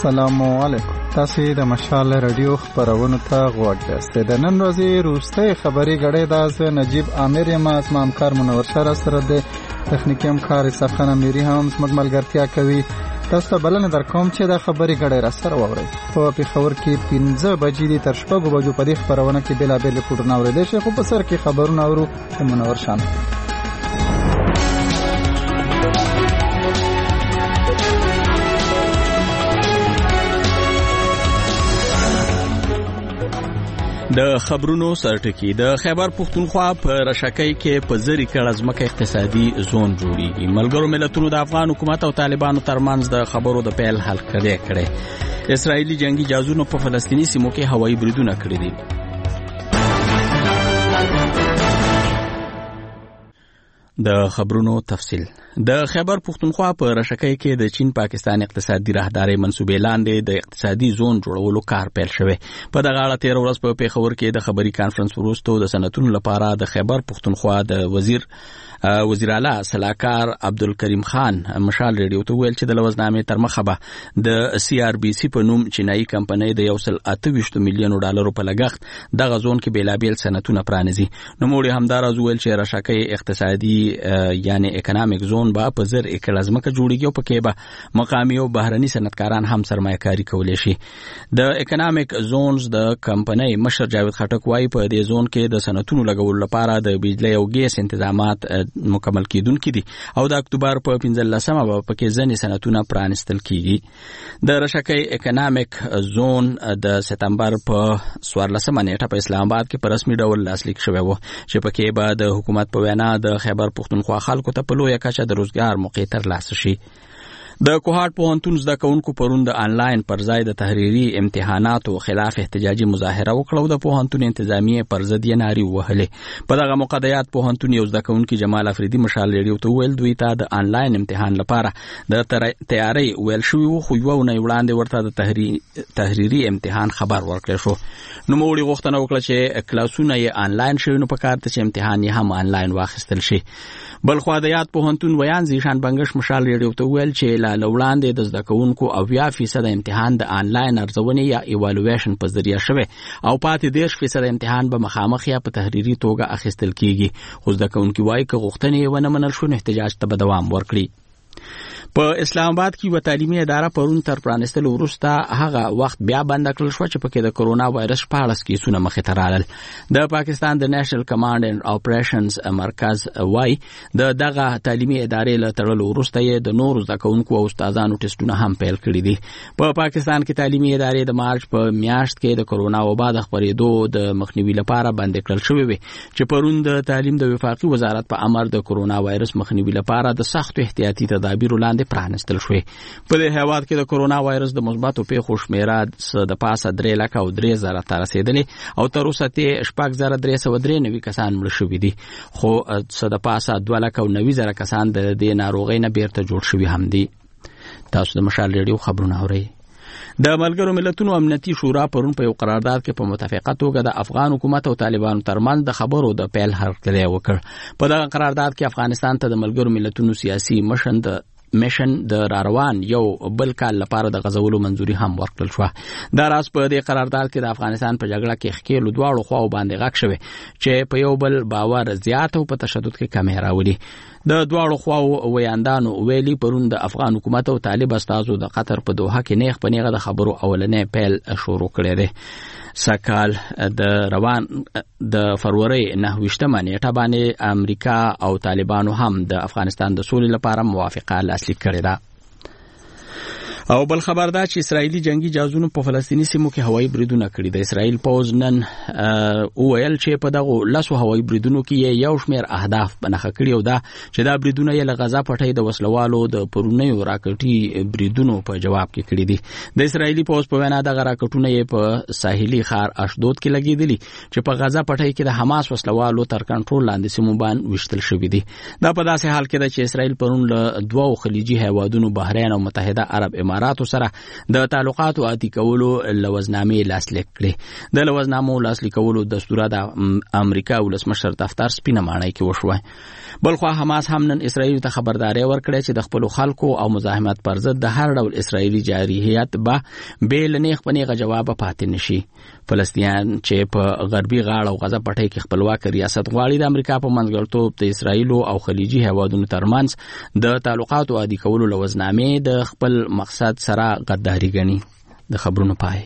السلام علیکم. تاسو د مشال رادیو خبرونه ته غوږ یاست. د نن ورځې روستۍ خبري غړې د نجیب عامر یم. از ما همکار منور سره د تخنیکی همکار سخن امیری هم زموږ ملګرتیا کوي. تاسو ته بلنه درکوم چې د خبري غړې را سره واورئ. په پېښور کې 15 بجې دي تر 6 بجو په دې خبرونه کې بېلابېل رپورټونه اورېدای شئ، خو په سر کې خبرونه اورو د منور شان. د خبرونو سرټکی د خیبر پختونخوا په رشکۍ کې په زری کړه ځمکه اقتصادي زون جوړیږي. ملګرو ملتونو د افغان حکومت او طالبانو ترمنځ د خبرو د پیل حل کړي. اسرائیلي جنگي جاسوسانو په فلسطیني سیمو کې هوایي بریدونه کړي دي. د خبرونو تفصیل. د خیبر پختونخوا په رشکۍ کې د چین پاکستان اقتصادي راهداري منسوبې لاندې د اقتصادي زون جوړولو کار پیل شوی. په دغه اړه 13 ورځ په پېښور کې د خبري کانفرنس وروسته د سنتونو لپاره د خیبر پختونخوا د وزیر اعلی سلاکار عبدالکریم خان مشال ریډیو ته ویل چې د لوزنامې تر مخه به د سی آر بی سی په نوم چینایي کمپنۍ د 128 میلیون ډالرو په لګښت دغه زون کې بیلابېل صنعتونه پرانیزي. نو موږ همدارز ویل چې رشکۍ اقتصادي یعنی اکونومیک زون با په زر ایکړه ځمکه جوړیږي او پکې به مقامي او بهرني صنعتکاران هم سرمایه‌کاري کولی شي. د اکونومیک زونز د کمپنۍ مشر جاوید خټک وايي په دې زون کې د صنعتونو لګولو لپاره د بجلی او ګیس تنظیمات مکمل کیدونکي دي او د اکتوبر په 15مه به پکې ځنې صنعتونه پرانستل کیږي. د رشکۍ اکونومیک زون د سپتمبر په 14مه نیټه په اسلام آباد کې په رسمي ډول لاسلیک شوی و چې پکې به د حکومت په وینا د خیبر پختونخوا خلکو ته په لویه کچه د روزګار موقع ترلاسه شي. د کوهاټ پوهنتون زده کوونکو پرون د آنلاین پر ځای د تحریري امتحاناتو خلاف احتجاجي مظاهره وکړه او د پوهنتون انتظامیه پر ضد یې نارې وهلې. په دغه مقدیات پوهنتون یو زده کوونکي جمال افریدي مشال ریډیو ته ویل دوی ته د آنلاین امتحان لپاره د تیاری ویل شوی و، خو یو نه وړاندې ورته د تحریري امتحان خبر ورکړل شو. نو موږ غوښتنه وکړه چې کلاسونه یې آنلاین شي، نو په کار ته چې امتحان یې هم آنلاین واخیستل شي. بلخو د یاد پوهنتون ویان زیشان بنگش مشال ریډیو ته ویل چې لا وړاندې د زده کوونکو 80% امتحان د آنلاین ارزونې یا ایوالویشن په ذریعہ شوی او پاتې 10% امتحان به مخامخ یا په تحریري توګه اخیستل کیږي. خو زده کوونکي وایي که غوښتنې ونه منل شو نو احتجاج ته به دوام ورکړي. په اسلام آباد کې و تعلیمي اداره پرون تر پرانستلو وروسته هغه وخت بیا بند کړل شو چې پکې د کرونا وایرس 14 کیسونه مخې ته راغلل. د پاکستان د نېشنل کمانډ اینډ اپریشنز مرکز وايي دغه تعلیمي ادارې له تړلو وروسته یې د نورو زده کوونکو او استادانو ټیسټونه هم پیل کړي دي. په پاکستان کې تعلیمي ادارې د مارچ په میاشت کې د کرونا وبا د خپرېدو د مخنیوي لپاره بند کړل شوې وي چې پرون د تعلیم د وفاقي وزارت په امر د کرونا وایرس مخنیوي لپاره د سخت احتیاطي تدابیرو لاندې پرانستل شوی. په دې هیواد کې د کرونا وایرس د مثبتو پیښو شمیره د پاسه 3,03,000 ته رسیدلې او تر اوسه 6,393 کسان مړه شوي دي، خو د پاسه 2,90,000 کسان د دې ناروغۍ نه بیرته جوړ شوي هم دي. تاسو د مشال ریډیو خبرونه اورئ. د ملګرو ملتونو امنیتي شورا پرون په یو قرارداد کې په متفقه توګه د افغان حکومت او طالبانو ترمنځ د خبرو د پیل هرکلی وکړ. په دغه قرارداد کې افغانستان ته د ملګرو ملتونو سیاسي میشن د راروان یو بل کال لپاره د غزولو منځوري هم ورکړل شو. دا راز په دې قرارداد کې د افغانستان په جګړه کې ښکېلو دواړو خواو باندې غږ شوی چې په یو بل باور زیات او په تشدد کې کمی راولي. د دواړو خواو ویاندانو ویلي پرون د افغان حکومت او طالب استازو د قطر په دوحه کې نیغ په نیغه د خبرو اولنې پیل شروع کړی دی. سکال د روان د فروری 9 نیټه باندې امریکا او طالبانو هم د افغانستان د سولې لپاره موافقه لاسلیک کړې ده. او بل خبر دا چې اسرائیلي جنگي جاسوسانو په فلسطیني سیمو کې هوایي بریدونه کړي. د اسرائیل پوز نن ویل چې په دغه لاسو هوایي بریدونو کې یو شمېر اهداف بنخښه کړي او دا چې دا بریدونه یې له غزا پټۍ د وسلوالو د پرونیو راکټي بریدونو په جواب کې کړي دي. د اسرائیلي پوز په وینا دغه راکټونه یې په ساحلي ښار اشدود کې لګېدلي چې په غزا پټۍ کې د حماس وسلوالو تر کنټرول لاندې سیمو باندې وشتل شوي دي. دا په داسې حال کې ده چې اسرائیل پرون له دوو خلیجي هیوادونو بحرین او متحده عرب اماراتو سره د تعلقاتو عادي کولو لوزنامې لاسلیک کړې. د لوزنامو لاسلیک کولو دستور د امریکا ولسمشر دفتر سپینه ماڼۍ کې وشو. بلخو حماس هم نن اسرائیل ته خبرداري ورکړه چې د خپل خلکو او مزاحمت پر ضد د هر ډول اسرائیلي جارحیت به بیل نه خپنه جواب پاتې نشي. فلسطین چې په غربي غاړه او غزه پټي کې خپلواک ریاست غواړي د امریکا په منځګړیتوب د اسرائیل او خلیجي هیوادونو ترمنځ د تعلقاتو عادي کولو لوزنامې د خپل مقصد سره غداري ګڼي. د خبرونو پای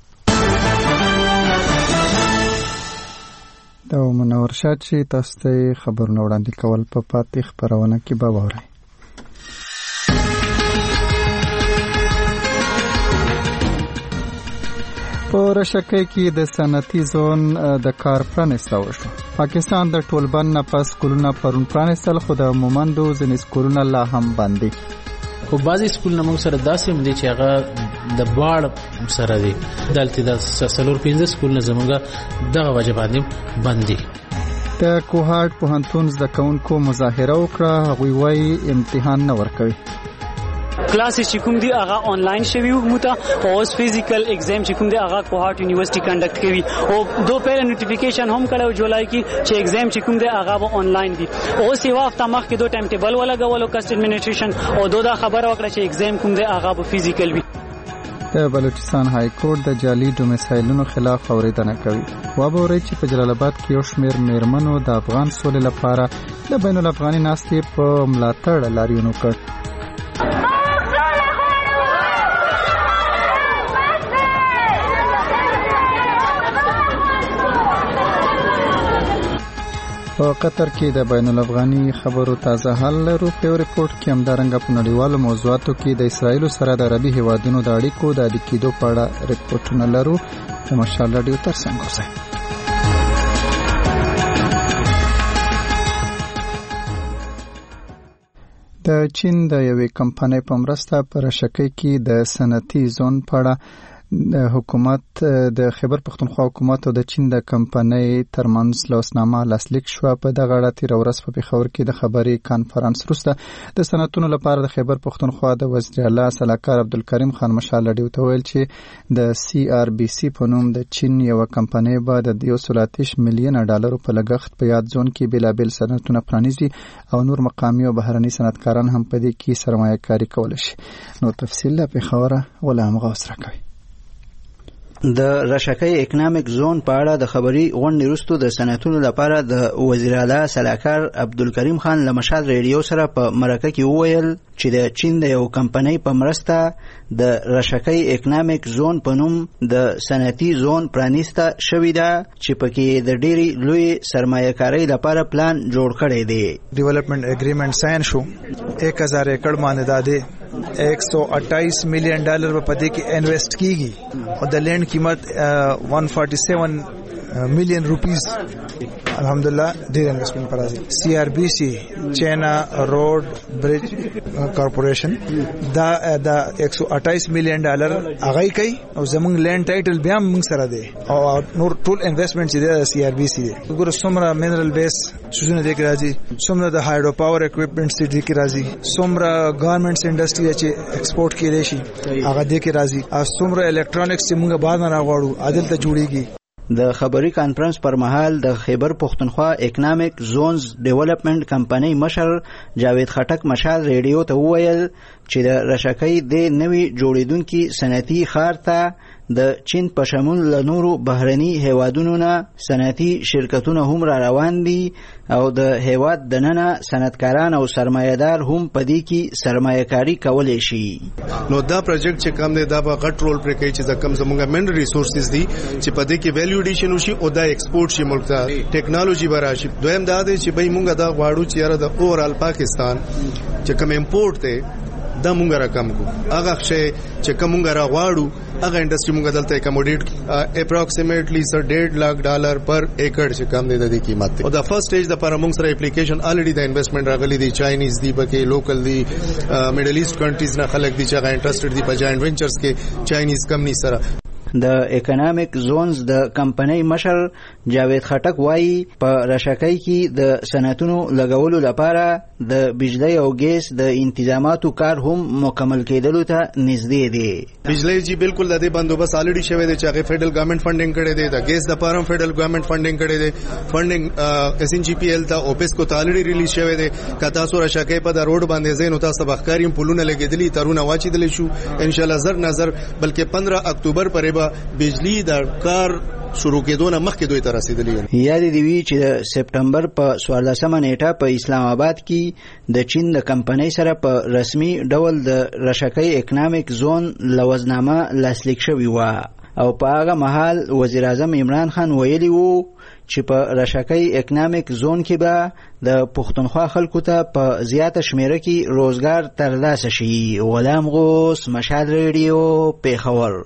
د منور شاد چې تاسو ته خبرونه وړاندې کول په پاتې خبرونه کې به وورئ. په رشکه کې د صنعتي زون د کار پرانیسته وشو. پاکستان د ټولبند نه پس سکولونه پرون پرانیستل، خو د مومندو ځینې سکولونه لا هم بند دي. خو بعضې سکولونه موږ سره داسې هم دي چې هغه د باړ سره دي. دلته د 4-5 سکولونه زموږ دغه وجه باندې بند دي. د کوهاټ پوهنتون زده کوونکو مظاهره وکړه. هغوی وایي امتحان نه ورکوي. کلاسز چې کوم دی هغه آنلاین شوی وو مته او اوس فزیکل ایگزام چې کوم دی هغه کوهاټ یونیورسيټي کنډکټ کوي او دو پیر نوټیفیکیشن هم کړو جولای کې چې ایگزام چې کوم دی هغه به آنلاین دي. اوس یو هفته مخکې دو ټایم ټیبل ولا غوولو کاست ایڈمنسټریشن او دا خبره وکړه چې ایگزام کوم دی هغه به فزیکل وي. د بلوچستان های کورټ د جعلي ډومیسایلونو خلاف اوریدنه کوي. وابوري چې په جلال آباد کې یو شمېر میرمنو د افغان سولې لپاره د بین الافغاني ناستې په ملاتړ لاریون وکړ. په قطر کې د بین الافغاني خبرو تازه حال لرو. په ریپورت کې همدارنګه په نړیوالو موضوعاتو کې د اسرایل سره د عربي هیوادونو د اړیکو د عادي کېدو په اړه ریپورتونه لرو. د مشال رادیو ترڅنګ اوسئ. د چین د یوې کمپنۍ په مرسته په رشکه کې د صنعتي زون په اړه د حکومت د خیبر پختونخوا حکومت او د چین د کمپنۍ ترمنځ لوسنامه لاسلیک شو. په دغه اړه تیر ورځ په پېښور کې د خبري کانفرنس وروسته د صنعتونو لپاره د خیبر پختونخوا د وزیر اعلی صلاحکار عبدالکریم خان مشال رادیو ته ویل چې د CRBC په نوم د چین یو کمپنۍ به د 230 میلیون ډالرو په لګښت په یاد زون کې بېلابېل صنعتونه پرانیزي او نور مقامي او بهرني صنعتکاران هم په دې کې سرمایه کاري کولی شي. نو تفصیل له پېښوره غلام غوث راکوي. د رشکه اکنامک زون په اړه د خبري غونډې وروسته د صنعتونو لپاره د وزیر اعلی صلاحکار عبدالکریم خان له مشال ریډیو سره په مرکه کې وویل چې د چین د یو کمپنۍ په مرسته د رشکه اکنامک زون په نوم د صنعتي زون پرانیسته شوې ده چې پکې د ډېری لوی سرمایه‌کارۍ لپاره پلان جوړ کړی دی. ډیولپمنٹ اګریمنٹ ساين شو 1000 ایکڑ باندې داده 128 میلیون ډالر په دې کې انویسټ کیږي او د لینډ قیمت 147 میلیون روپیز. الحمدلله ډیر انویسټمنټ پر راځي. CRBC چینا روډ برج کارپوریشن دا 128 میلیون ډالر هغه کوي او زمونږ لینډ ټایټل بیا موږ سره دی او نور ټول انویسټمنټ چې دی CRBC دی. وګوره څومره منرل بیس سوزونه دی کې راځي، څومره د هایډرو پاور اکوپمنټس دی کې راځي، څومره ګورنمنټس انډستری چې ایکسپورټ کېدای شي هغه دی کې راځي، او څومره الکترونکس چې موږ بعد نه راغواړو عادل ته جوړیږي. د خبري کانفرنس پر مهال د خیبر پختونخوا اکنامک زونز ډیولپمنٹ کمپنۍ مشر جاوید خټک مشال ریډیو ته وویل چې د رشکې د نوي جوړیدونکو صنعتي ښار ته د چین په شمول له نورو بهرني هیوادونو نه صنعتي شرکتونه هم را روان دي او د هیواد دننه صنعتکاران او سرمایه‌دار هم په دې کې سرمایه‌کاري کولی شي. نو دا پروجیکټ چې کوم دی دا به غټ رول پرې کوي چې کوم زموږه منرل ریسورسز دي چې په دې کې ویلیو اډیشن وشي او دا ایکسپورټ شي ملک ته، ټیکنالوژي به راشي. دویم دا دی چې به موږ دا غواړو چې یاره د اوورال پاکستان چې کوم امپورټ دی دا مونږ را کم کو، هغه شی چې کوم مونږ را غواړو هغه انډستری مونږ دلته اکوموډیټ اپروکسیمیټلی $1.5 پر ایکړ چې کم دی د دې قیمت دی. او د فرست سټیج د لپاره مونږ سره اپلیکیشن الریډي د انویسټمنٹ راغلي دی، چاینیز دی بکې لوکل دی، میډل ایست کنټریز نه خلک دي چې هغه انټرېسټډ دي په جاینټ وینچرز کې چاینیز کمپنی سره. د اکونومیک زونز د کمپنۍ مشر جاوید خټک وایي په رشکۍ کې د صنعتونو لګولو لپاره د بجلی او ګیس د انتظاماتو کار هم مکمل کېدلو ته نږدې دی. بجلی جی بالکل د دې بندوبست الریډي شوی دی چې هغه فیډرل ګورنمنت فنډینګ کړی دی، د ګیس د پاره فیډرل ګورنمنت فنډینګ کړی دی، فنډینګ اس ان جی پی ایل ته اوپس کو الریډي ریلیز شوی دی. کتا سو رشکۍ په د روډ باندې زین او تاسو بخکاریم پلونه لګیدلی ترونه واچیدل شو ان شاء الله زر نظر بلکې 15 اکتوبر پرې به بجلی د کار شروع کېدو نه مخکې دوی ته رسیدلی. یاد دی وی چې د سپټمبر په 14مه نیټه په اسلام آباد کې د چین د کمپنۍ سره په رسمي ډول د رشکۍ اکونومیک زون لوزنامه لاسلیک شوی و او په هغه مهال وزیر اعظم عمران خان ویلی وو چې په رشکۍ اکونومیک زون کې به د پښتونخوا خلکو ته په زیاته شمیره کې روزګار ترلاسه شي. غلام غوث، مشال ریډیو، پیښور.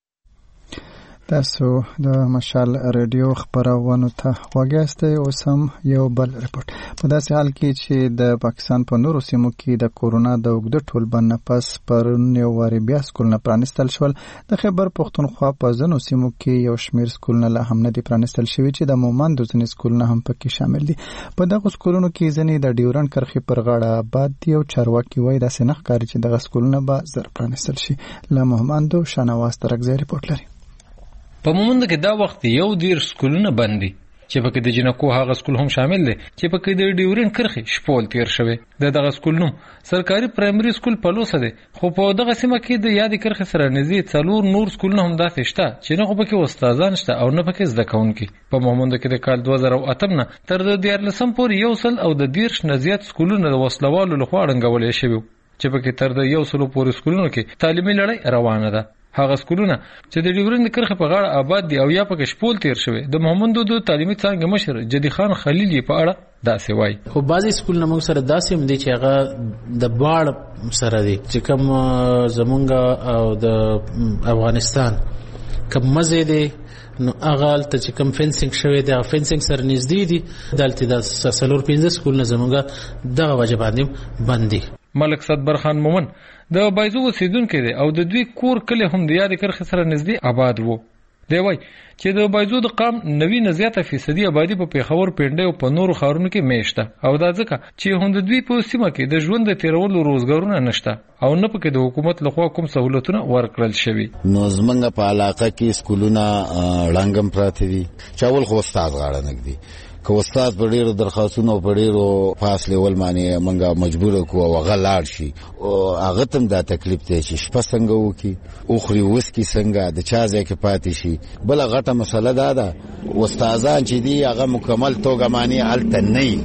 تاسو د مشال ریډیو خبرونو ته وګورئ. اوس هم یو بل رپورت. په داسې حال کې چې د پاکستان په نورو سیمو کې د کورونا د اوږده ټولبند نه پس پرون یو وارې بیا سکولونه پرانیستل شول. د خیبر پښتونخوا په ځینو سیمو کې یو شمېر سکولونه لا هم نه دي پرانیستل شوي چې د مومندو ځینې سکولونه هم پکې شامل دي. په دغو سکولونو کې ځینې د ډیورنډ کرښې پر غاړه آباد دي او چارواکي وایي داسې نه ښکاري چې دغه سکولونه به زر پرانیستل شي. له مومندو شانواز ترکزی رپورټ لري. په مومند کې دا وخت یو ډیر سکولونه بند دي چې پکې د جنکو هغه سکول هم شامل دي چې پکې د ډیورنډ کرښې شپول تیر شوی. دغه سکول نوم سرکاري پرایمري سکول پلوسه دی، خو په دغه سیمه کې د یادې کرښې سره نږدې 4 نور سکولونه هم داسې شته چې نه خو پکې استادان شته او نه پکې زده کوونکي. په مومند کې د کال 2008 نه تر 2014 پورې یو سل او د 10 نه زیات سکولونه د وسلوالو لخوا ړنګول شوي چې پکې تر 100 پورې سکولونو کې تعلیمي لړۍ روانه ده. هغه سکولونه چې د ډیورنډ کرښې په غاړه آباد دي او یا پکې شپول تیر شوی. د محمدو د تعلیمي څانګې مشر جدي خان خلیل په اړه داسې وایي. خو بعضی سکولونه موږ سره داسې هم دي چې هغه د باړ سره دي چې کوم زمونږ او د افغانستان کوم مزه دي نو هغه ته چې کوم فینسینګ شوی دی فینسینګ سره نږدې دي دلته د سلور 15 سکولونه زمونږ دغه وجه باندې بندي. ملک صدبر خان مومن د بایزو اوسیدونکی دی او د دوی کور کلی هم د یادې کرښې سره نږدې آباد وو. دی وایي چې د بایزو د قام 90% آبادي په پیښور، پنډۍ او په نورو ښارونو کې میشته او دا ځکه چې هم د دوی په سیمه کې د ژوند د تیرولو روزګارونه نشته او نه پکې د حکومت لخوا کوم سہولتونه ورکړل شوي. نو زمونږ په علاقه کې سکولونه ړنګم پراته دي چې اول خو استاد غاړه نږدې که استاد په ډیرو درخواستونو په ډیرو پاس لیول باندې منګه مجبور کو او غلاړ شي او هغه تم دا تکلیف دی چې شپه څنګه وکي او خري وسکي څنګه د چا ځای کې پاتې شي. بل غټه مسله ده استادان چې دی هغه مکمل توګه معنی الته نه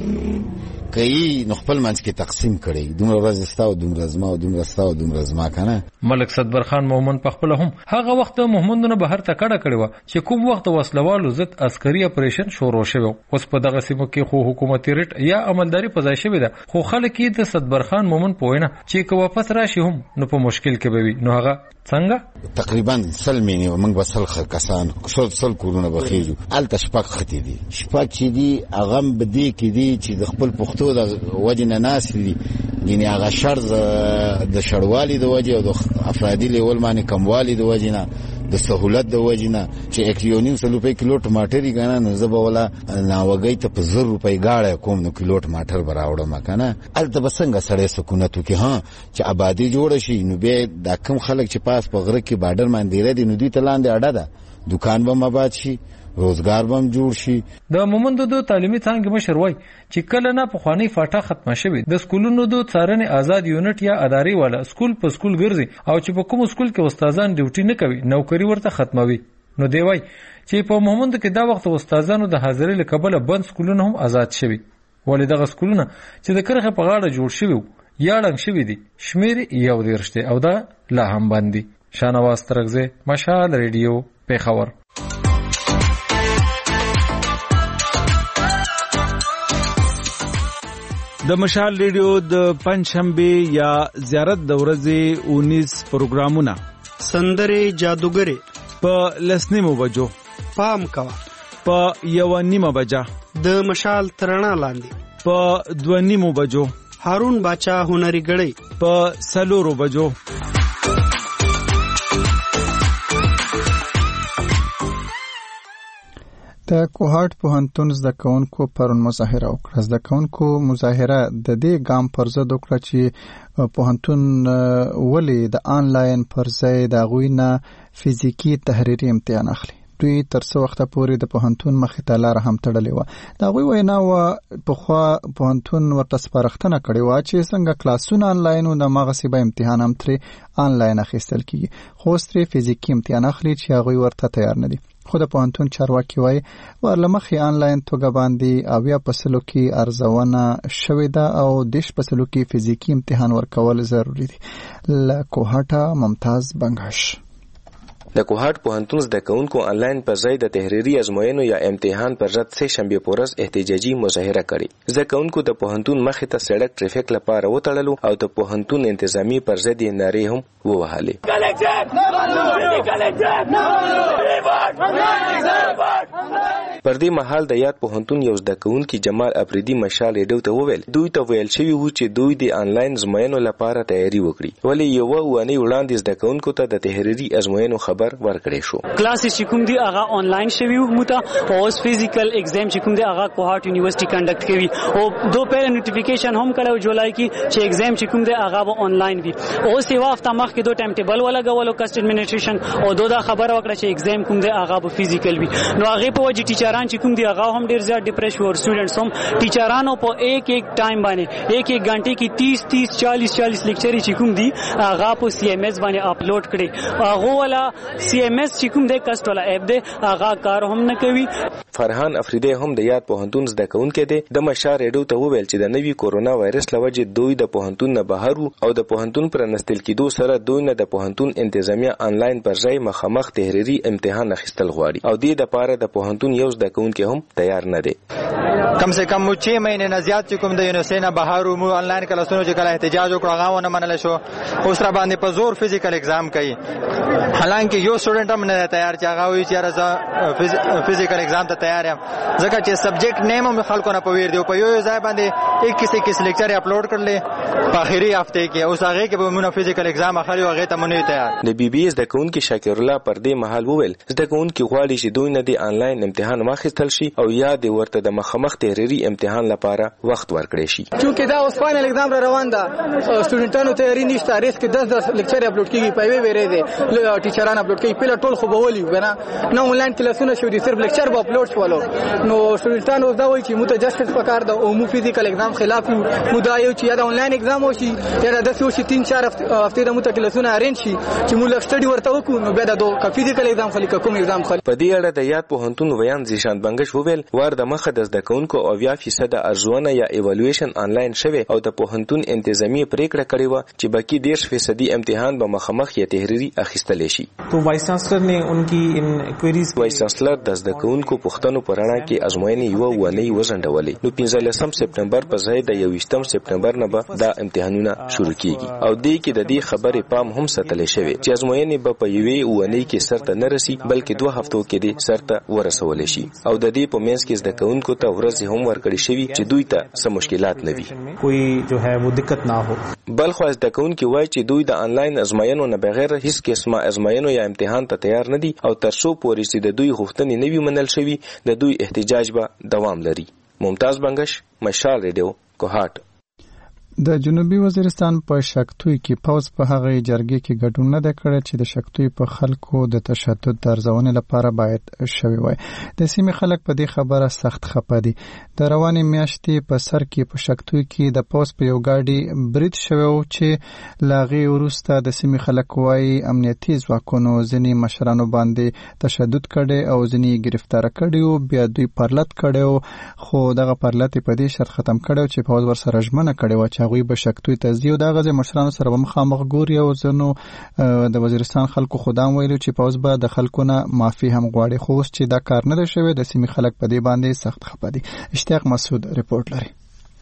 کوي نو خپل منځ کې تقسیم کړي دومره ورځ استاو دومره زما او دومره استاو دومره زما کنه. ملک صدبر خان مومن په خپل هم هغه وخت محمدونه بهر ته کډه کړي و چې کوم وخت وسلوالو ضد عسکري اپریشن شروع شوی. اوس په دغه سیمه کې خو حکومتي ریټ یا عملداري په ځای شوی ده خو خلک یې د صدبر خان مومن پوینه چې که واپس راشي هم نو په مشکل کې به وي. نو هغه څنګه تقریبا سلمینی موږ بسل کسان سل کورونه بخیجو الته شپک ختی دي شپک چې دي هغه بدی کې دي چې د خپل پښتو د وجنه ناس دي یعنی هغه شرط د شړوالي د وجه او د افرادي لیول باندې کموالي د وجنه د سہولت د وجنه چې 1.5 روپۍ کیلو ټماټر کنه نو زبا ولا ناوګی ته په 0 روپۍ گاړه کوم نو کیلو ټماټر براوړم کنه الته بسنګ سړې سکونتو کې ها چې آبادی جوړ شي نو به د کم خلک چې پاس په غره کې بارډر باندې لري نو دوی ته لاندې اډه ده دکان به مباد شي روزګار بم جوړ شي. د مومندو د تعلیمي څانګې مشر وای چې کله نه په خواني فاټه ختمه شوی د سکولونو د څارنې آزاد یونټ یا اداري والا سکول په سکول ګرځي او چې په کوم سکول کې استادان ډیوټي نه کوي نوکری ورته ختموي. نو دی وای چې په مومندو کې دا وخت استادانو د حاضرۍ لکبله بند سکولونه هم آزاد شوي ولې دغه سکولونه چې د کرخه په غاړه جوړ شوی یا ړنګ شوی دي شمیر یو دیرشته او دا لا هم باندې. شانواز ترکزی مشال ریډیو پیښور. د مشال ریډیو د پنځشنبه یا زیارت د ورځې 19 پروګرامونه سندره جادوګری په لسنیمو بجو پام کوا په 1:30 بجا د مشال ترنا لاندې په 2:30 بجو هارون باچا هنري غړي په 4 بجو د کوهاټ پوهنتون زده کوونکو پرون مظاهره وکړه. زده کوونکو مظاهره د دې ګام پر ضد وکړه چې پوهنتون ولې د آنلاین پر ځای د هغوی نه فزیکي تحریري امتحان اخلي. دوی تر څو وخته پورې د پوهنتون مخې ته لاره هم تړلې وه. د هغوی وینا وه پخوا پوهنتون ورته سپارښتنه کړې وه چې څنګه کلاسونه آنلاین و دمغسې به امتحان هم ترې آنلاین اخیستل کېږي، خو اوس ترې فزیکي امتحان اخلي چې هغوی ورته تیار نه دي. خو د پوهنتون چارواکي وایي ورله مخې آنلاین توګه باندې 80% کې ارزونه شوې ده او 10% کې فزیکي امتحان ورکول ضروري دي. له کوهاټه ممتاز بنگش. د کوهاټ پوهنتون زده کوونکو آنلاین پر ځای د تحریري ازموینو یا امتحان پر ضد سه شنبه په ورځ احتجاجي مظاهره کړې. زده کوونکو د پوهنتون مخې ته سړک ټریفیک لپاره وتړلو او د پوهنتون انتظامی پر ضد یې نارې هم ووهلې. پر دې مهال د یاد پوهنتون یو زده کوونکي جمال افریدي مشال ریډیو ته وویل دوی ته ویل شوي وو چې دوی د آنلاین ازموینو لپاره تیاری وکړي، ولې یوه اونۍ وړاندې زده کوونکو ته د تحریري ازموینو خبر ورکړی شو. کلاسز چې کوم دي هغه آنلاین شوي وو موته او اوس فزیکل ایگزام چې کوم دي هغه کوهاټ یونیورسيټي کنډکټ کوي او دو پهل نوټیفیکیشن هم کړو جولای کې چې ایگزام چې کوم دي هغه به آنلاین وي. اوس یو هفته مخکې دو ټایم ټیبل ولګولو کاست ایڈمنسټریشن او دا خبره وکړه چې ایگزام کوم دي هغه به فزیکل وي. نو هغه په وجه ټیچران چې کوم دي هغه هم ډیر زیات ډیپریس او سټوډنټس هم ټیچرانو په ایک ټایم باندې ایک غنټه کې 30 لیکچر چې کوم دي هغه په سی ام ایس باندې اپلوډ کړي. هغه ولا سی ام ایس چې کوم د کاست ولا اپ دی هغه کار هم نه کوي. فرحان افریدی هم د یاد پوهنتون زده کوونکی دی. د مشار ریډیو ته وویل چې د نوي کورونا وایرس لوجه دوی د پوهنتون نه بهر او د پوهنتون پر نستل کېدو سره دوی نه د پوهنتون انتظامیه آنلاین پر ځای مخامخ تحریري امتحان اخیستل غواړي او دې د پاره د پوهنتون یو زده کوونکی هم تیار نه دی. کم سے کم 6 مہینے نه زیات چې کوم د یونیورسيټي نه بهر مو آنلاین کلاسونو چې کله احتجاج وکړو هغه ونه منل شو. اوس را باندې په زور فزیکل ایگزام کوي، حالانکه یو سټوډنټ هم نه تیار چې هغه وی چې راځه فزیکل ایگزام ته تیار یم ځکه چې سبجیکټ نیم هم خلکو نه پویر دی په یو ځای باندې 21 لیکچر اپلوډ کړل په اخري هفته کې. اوس هغه کې به موږ فزیکل ایگزام اخلي او هغه ته مونږ تیار. د بي بي اس د کونکي شاکر الله پر دې محل وویل زده کوونکي غواړي چې دوی نه د آنلاین امتحان واخیستل شي او یا د ورته د مخامخ تحریري امتحان لپاره وخت ورکړي شي. چونکه دا اوس فائنل ایگزام را روان ده سټوډنټانو تیاری نشته، ریسک 10 لیکچر اپلوډ کیږي په ویری دي ټیچران اپلوډ کوي. په ټول خو به ولي کنه نو آنلاین کلاسونه شو دي صرف لیکچر به اپلوډ شولو. نو سټوډنټانو دا وایي چې موږ جسټ پکار ده او مو فزیکل ایگزام خلاف مو دا یو چې دا آنلاین ایگزام وشي یا د څو شي 3-4 هفته د مو کلاسونه ارینج شي چې مو لک سټډي ورته وکړو نو بیا د فزیکل ایگزام خلی کوم ایگزام خلی. په دې اړه د یاد پوهنتون ویان زیشان بنگش وویل ور د مخه د زده کوونکو او 80% ارزونه یا ایوالویشن آنلاین شوه او د پوهنتون انتظامی پریکړه کړې و چې باقی 10% امتحان به مخامخ یا تحریري اخیستل شي. تو وایس چانسلر نے ان کی ان کوئریز وایس چانسلر د زده کوونکو پوښتنو پر اړه کې ازموینې یو ونی وزندولې. نو 15 سپتمبر په ځای د 21 سپتمبر نه به دا امتحانونه شروع کیږي او دې کې د دې خبرې پام هم ستل شوی چې ازموینې به په یوې ونی کې سرته نه رسی بلکې 2 هفتو کې دې سرته ورسول شي او د دې په منځ کې زده کوونکو ته ورځ هم ورکړي شوی چې دوی ته څه مشکلات نه وي، کوئی جو ہے وہ دقت نہ ہو. بل خو زده کوونکي وایي چې دوی د آنلاین ازموینو نه بغیر هیڅ قسمه ازموینو یا امتحان ته تیار نه دي او ترڅو پورې چې د دوی غوښتنې نه وي منل شوي د دوی احتجاج به دوام لري. ممتاز بنگش، مشال ریډیو، کوهاټ. د جنوبي وزیرستان په شکتوی کې پوز په هغه جرګې کې ګډون نه کړی چې د شکتوی په خلکو د تشدد د ارزونې لپاره باید شوی وای. د سیمې خلک په دې خبره سخت خپه دي. د روانې میاشتې په سر کې په شکتوی کې د پوز په یو ګاډي برید شوی و چې لاغي وروسته د سیمې خلک وای امنیتي ځواکونو ځینې مشرانو باندې تشدد کړي او ځینې گرفتار کړي او بیا دوی پرلط کړي خو دغه پرلط په دې شرط ختم کړي چې پوز ورسره ژمنه کړي و چې هغوی به شکتوی ته ځي او د هغه مشرانو سره به مخامخ ګوري او ځنو د وزیرستان خلکو خدام ویلو چې پوز به د خلکو نه معافي هم غواړي خو اوس چې دا کار نه دی شوی د سیمې خلک په دې باندې سخت خپه دي. اشتیاق مسعود رپورټ لري.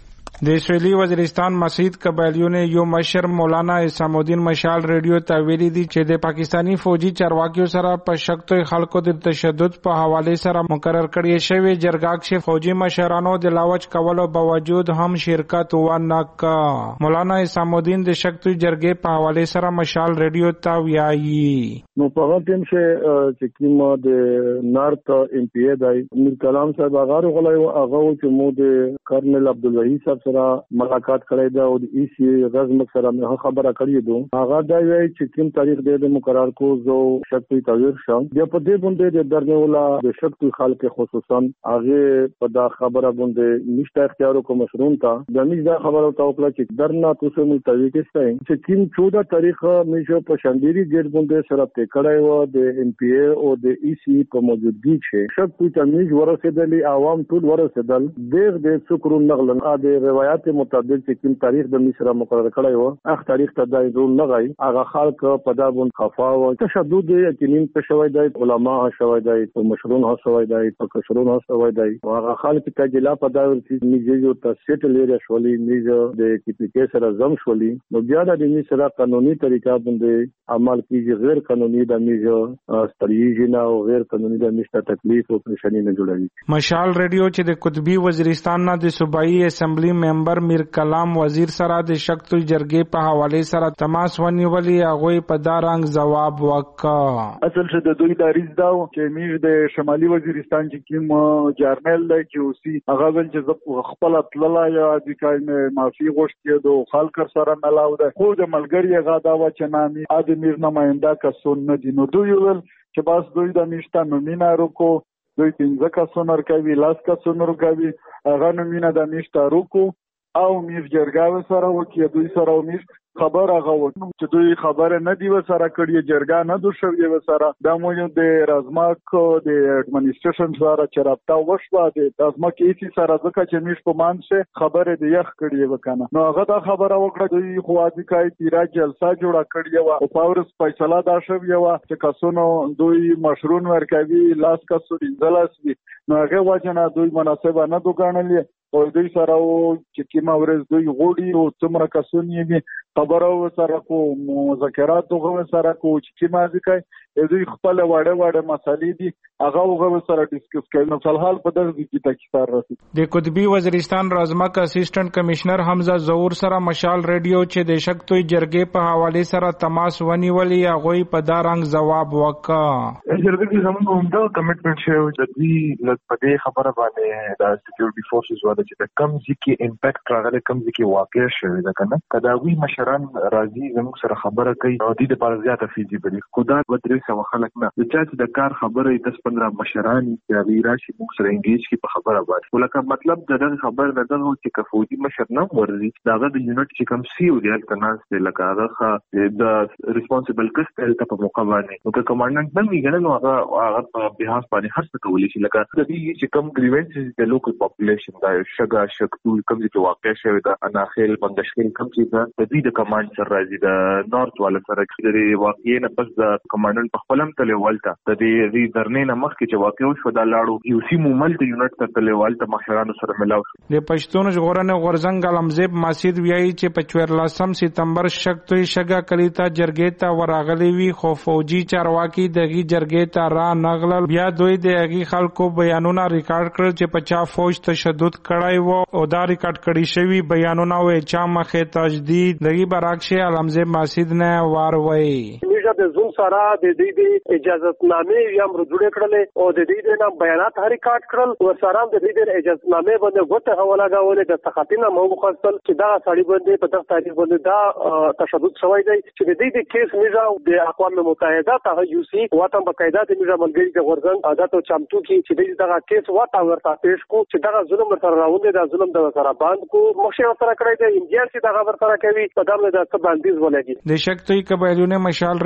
د سویلي وزیرستان مسعود قبایلیون یو مشر مولانا اسام الدین مشال ریډیو ته ویلي دي چې د پاکستانی فوجي چارواکیو سره په شکتو خلکو د تشدد په حواله سره مقرر کړی شوی جرګه کې فوجي مشرانو د لاوچ کولو باوجود هم شرکت ونکا. مولانا اسام الدین د شکتو جرګې په حواله سره مشال ریډیو ته ویایي نو په هغه ټیم چې کوم د نارت ام پی ای دای میر کلام صاحب هغه غلای هغه چې مو د کرنل عبدالوهی صاحب سره ملاقات کړی دا او د ای سی رزم سره مې خبره کړې دوه هغه دا وی چې کوم تاریخ د مقرر کو زو شکتي تغیر شم بیا په دې باندې د درنولا د شکتي خلک خصوصا هغه په دا خبره باندې نشته اختیارو کو مشرون تا د موږ دا خبره تا وکړه چې درنا تاسو مو توی کې چې کوم 14 تاریخ موږ په شانديري ګټ باندې سره کړای و د ام پی ای او د ای سی په موجودګي کې شکتي تمیز ورسېدلی عوام ټول ورسېدل د شکر نغلن د روایت مطابق چې کوم تاریخ د مصر مقرر کړی و هغه تاریخ ته دای رول نه غي هغه خلک په دا باندې خفا او تشدد یقیني په شوی دی علما شوی دی په مشرون شوی دی په کشرون شوی دی هغه خلک ته جلا په دا ورته میږي ته سیټ لري شولي میږي د کی پی کې سره زم شولي نو بیا د مصر قانوني طریقه باندې عمل کیږي غیر قانوني د میږي ستریږي نه او غیر قانوني د مشته تکلیف او پریشانی نه جوړوي. مشال ریډیو چې د قطبی وزیرستان نه د صوبایي اسمبلی ممبر میر کلام وزیر سره د شکتل جرګې په حواله سره تماس ونیولي هغه په دارنګ جواب وکړ. اصل څه د دوی داریز دا چې میږ د شمالي وزیرستان چې کوم جرنل دی چې اوسي هغه ول چې خپل اطلاع یا د کاینه معافي غوښتي دو خلک سره ملاو ده خو د ملګری غادا و چې نامي ادمیر نماینده کسون نه دي نو دوی ول چې باس دوی د میشته نومینا روکو دوی 15 کسونه ورکوي لاس کسونه ورکوي هغه نومینا د میشته روکو او میف جرګه سره وکي دوی سره میش خبر هغه و چې دوی خبره نه دی وسره کړی جرګه نه دو شوی وسره د مو د رازماک د اډمنستریشن سره چرپتا وشو د رازماک ایسی سره ځکه چې میش په مانشه خبره دی یخ کړی وکنه نو هغه دا خبره وکړه دوی خو ځکه تیرا جلسه جوړه کړی و او پاورس فیصله دا شوی و چې کسونو دوی مشرون ورکوي لاس کسو انځلاس نو هغه وجنه دوی مناسبه نه دوګانلې او دوی سره چې کیما ورز دوی غوډي او څومره کسونی وي خبرو سره کو مذاکرات دغه سره کو چې کیما ځکه دوی خپل واړه مسالې دي هغه هغه سره ډیسکس کوي نو فلحال په دغه کې تکثر راځي. د قطبی وزیرستان رازمک اسسټنټ کمشنر حمزه ظهور سره مشال ریډیو چې د شکتوي جرګې په حواله سره تماس ونیولي هغه په دارنګ جواب وکړ. جرګې کې زموږ همدا کمټمنټ شوی چې دوی په دې خبره باندې د سکیورټي فورسز واده چې د کم ځکه امپیکټ راغلی کم ځکه واقع شوی ده کنه کداوی مشران راځي زموږ سره خبره کوي او د لپاره زیاته فیزیبل خدا بدري سو خلک نه د چا چې د کار خبره 10-15 مشران چې راشي موږ سره انګیج کی په خبره باندې ولکه مطلب دغه خبر نه ده چې کفودي مشر نه ورزي داغه د یونټ چې کم سی او د التناس لکه هغه د ریسپانسیبل کسټل ته په موقع باندې نو کمانډنټ نه میګنه نو هغه په بهاس باندې هر څه کولی شي لکه د دې چې کم گریوینسز د لوکل پاپولیشن دا شګه شکتول کم چې واقع شوی دا اناخیل بندشکل کم چې دا د دې د کمانډ سره راځي د نارت والا سره چې واقعي نه پس د کمانډنټ په خپلم تل ولته د دې درنې نه مخ کې چې واقع شو دا لاړو یو سی مومل د یونټ ته تل ولته مشرانو سره ملاو شو. د پښتون ژغورنې غورزنګ علمزیب مسعود ویایي چې په 14 سپتمبر شکتوي شګه کلیتا جرګې ته ورغلي وی خو فوجي چارواکي دغه جرګې ته را نغلل بیا دوی دغه خلکو بیانونه ریکارډ کړل چې په چا فوج تشدد کړای وو او دا ریکارډ کړي شوی بیانونه وې چا مخه تجدید دغه برعکس علمزیب مسعود نه واروي میجا د زوم سره د دې اجازهتنامې یم رجوع کړل او د دې نه بیانات ریکارډ کړل او سره د دې اجازهتنامې باندې غوته حواله غوړې د تخاتینه مو مخصصل چې دا سړی باندې په دغه تاریخ باندې دا تشدد شوی دی چې د دې کیس میجا د اقوام متحده ته یو سی واته بقاعده د میجا ملګری د غورزنګ عادت او چمتو کې چې دغه کیس واته ورته پیش کو چې دغه ظلم سره راوندې د ظلم د سره باند کو مخشه سره کړی دی انډیا چې دغه ورته کوي په دغه د څه باندې ولګي د شکتوي قبایلونه مشال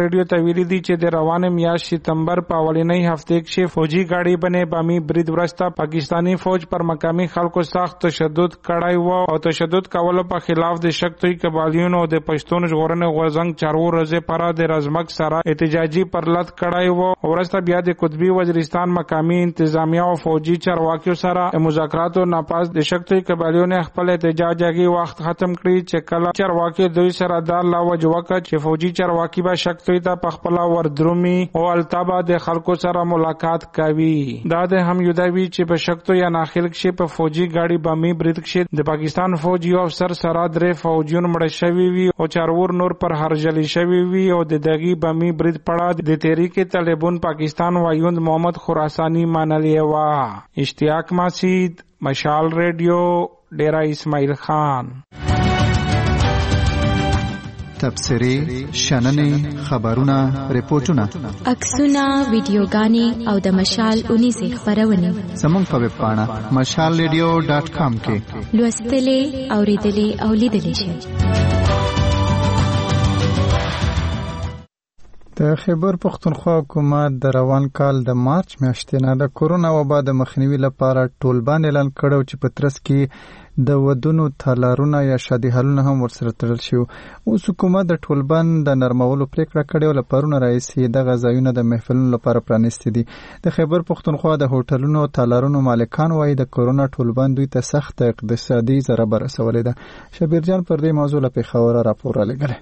ریډیو ته ویلي دي چې د روانه میاشت سپتمبر په اولنۍ هفته کې فوجي گاډي باندې بامي برید ورسته پاکستانی فوج پر مقامی خلکو سخت تشدد کړای و او تشدد کولو په خلاف د شکتوي قبایلیونو د پښتون ژغورنې غورځنګ چارو ورځې پر د رزمک سره احتجاجي پرلط کړای و. ورسته بیا د قطبي وزیرستان مقامی انتظامیه او فوجي چارواکیو سره مذاکراتو ناپاس د شکتوي قبایلیونو خپل احتجاجي وخت ختم کړی چې کله چارواکي دوی سره دا لاوج وکړ چې فوجي چارواکي به شکتوي ته پخپل وردرومي او التابا د خلکو سره ملاقات کوي. دا د هم یودوي چې په شکتوي یا ناخل کې په فوجي گاډي بامي برید کې د پاکستان فوج یو افسر سره درې فوجیون مړ شوي وي او چارور نور پر هرجلی شوي وي او د دغي بامي برید پړه د تحریک طالبان پاکستان وایوند محمد خراسانی منلی و. اشتیاق مسعود، مشال ریډیو، ډیرا اسماعیل خان. تبصری، شننې، خبرونه، ریپورتونه، عکسونه، ویډیوګانې او د مشال 19 خبرونه زموږ په ویب پاڼه mashalradio.com کې لوستلې، اوریدلې او لیدلې شئ. د خیبر پختونخوا حکومت د روان کال د مارچ میاشتې نه د کورونا وبا د مخنیوي لپاره ټولبان اعلان کړو چې په ترڅ کې د ودونو تالارونه یا شادي هالونه هم ورسره تړل شو. اوس حکومت د ټولبان د نرمولو پریکړه کړې او لپاره راځي دغه ځایونه د محفلونو لپاره پرانیستي دي. د خیبر پختونخوا د هوټلونو تالارونو مالکان وایي د کورونا ټولبان دوی ته سخت اقتصادي ضربه رسولې ده. شبیر جان پر دې موضوع لپاره خبره راپور لګره.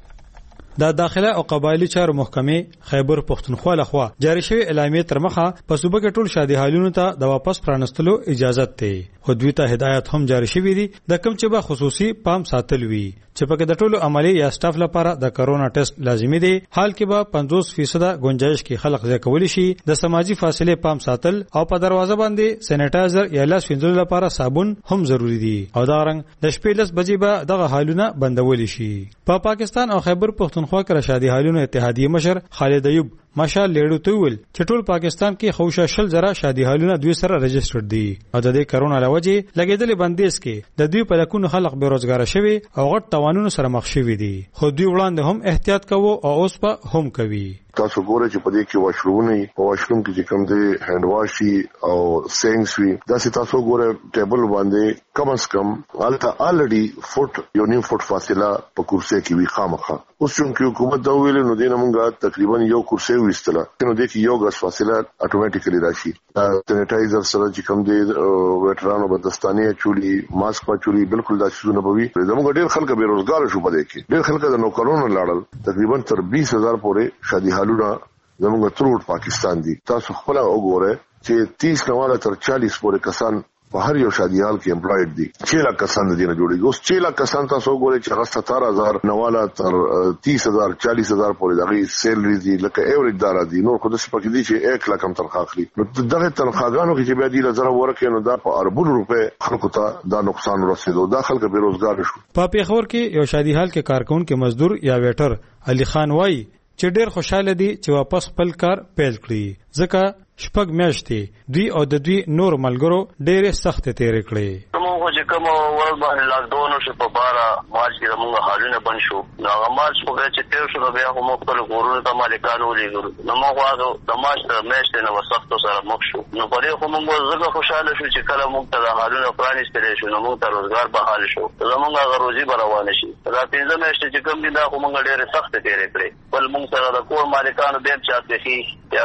د داخله او قبایلی چارو محکمې خیبر پختونخوا لخوا جاری شوی اعلامیه تر مخه په صوبه کې ټول شادي هالونو ته د واپس پرانستلو اجازه ده. خو دوی ته هدایت هم جاری شوی دي د کوم چې به خصوصي پام ساتل وي چې پکې د ټولو عملی یا سټاف لپاره د کرونا ټیسټ لازمي دی. حال کې به 50% گنجائش کې خلق ځای کولی شي. د سماجی فاصله پام ساتل او په دروازه باندې سینیټایزر یا لاس وینځلو لپاره صابون هم ضروری دي او دا رنګ د شپې لس بجې به دغه هالونه بندول شي. په پاکستان او خیبر پختونخوا کې شادي هالونو اتحادیه مشر خالد ایوب مشال لیړو ته ویل چې ټول پاکستان کې خوشا شل زره شادي هالونه دوی سره رجستر دي او د دې کرونا لوجه لګیدلې بندیز کې د دوی په لکونو خلق بیروزګار شوي او غټ توانونو سره مخ شوي دي. خو دوی وړاندې هم احتیاط کوو او اوس په هم کوي. تاسو ګورئ چې په دې کې واشروم نه او واشروم کې چې کوم دی هاند واشي او سینګز وی دا چې تاسو ګورئ ټیبل باندې کم از کم الته الریډي فوټ یو نیم فوټ فاصله په کرسي کې وی خامخه. اوس چې حکومت دا ویل نو دینه مونږه تقریبا یو کرسي وستله نو دې کې یو غس فاصله اتوماتیکلی راشي. سینیټایزر سره چې کوم دی ویټرانو بدستاني چولي ماسک په چولي بالکل دا شونه بوي. زموږ ډېر خلک بیروزګار شو په دې کې ډېر خلک د نوکرونو لاړل تقریبا تر 20,000 پورې شادي حالونه زموږ تروټ پاکستان دي. تاسو خپل وګورئ چې 30 نواله تر 40 پورې کسان په هر یو شادي حال کې امپلويډ دي. 6 لک کسان د دې نه جوړیږي. اوس 6 لک کسان تاسو وګورئ چې هغه 17,000 نواله تر 30,000 40,000 پورې دغه سیلری دي لکه ایوریج دار دي. نو خو د سپکې دي چې 1 لک هم تنخواه اخلي. نو دغه تنخواهګانو کې چې بیا دي لزر ورکه نو دا په اربونو روپے خلکو ته دا نقصان ورسېدو. دا خلک بیروزګار شو. په پیښور کې یو شادي حال کې کارکون کې مزدور یا ویټر علي خان وای چې ډېر خوشاله دي چې واپس خپل کار پیل کړي ځکه شپږ میاشتې دوی او د دوی نور ملګرو ډېرې سختې تېرې کړې. موږ چې کوم ورځ باندې لاکډاون شو په 12 مارچ کې موږ حالونه بند شو. نو هغه مارچ په چې تیر شو بیا موږ خپل کورونو ته مالکانو ولېږلو. نو موږ واغو د مارچ میاشتې نه وسختو سره مخ شو. نو په دې خو موږ زړه خوشاله شو چې کله موږ ته حالونه پرانیستل شو نو موږ ته روزګار به حال شو. زموږ هغه روزي به روانه شي. دا 15 میاشتې چې کوم دي دا خو موږ ډېرې سختې تېرې کړې. بل موږ سره د کور مالکانو بیا چاته شي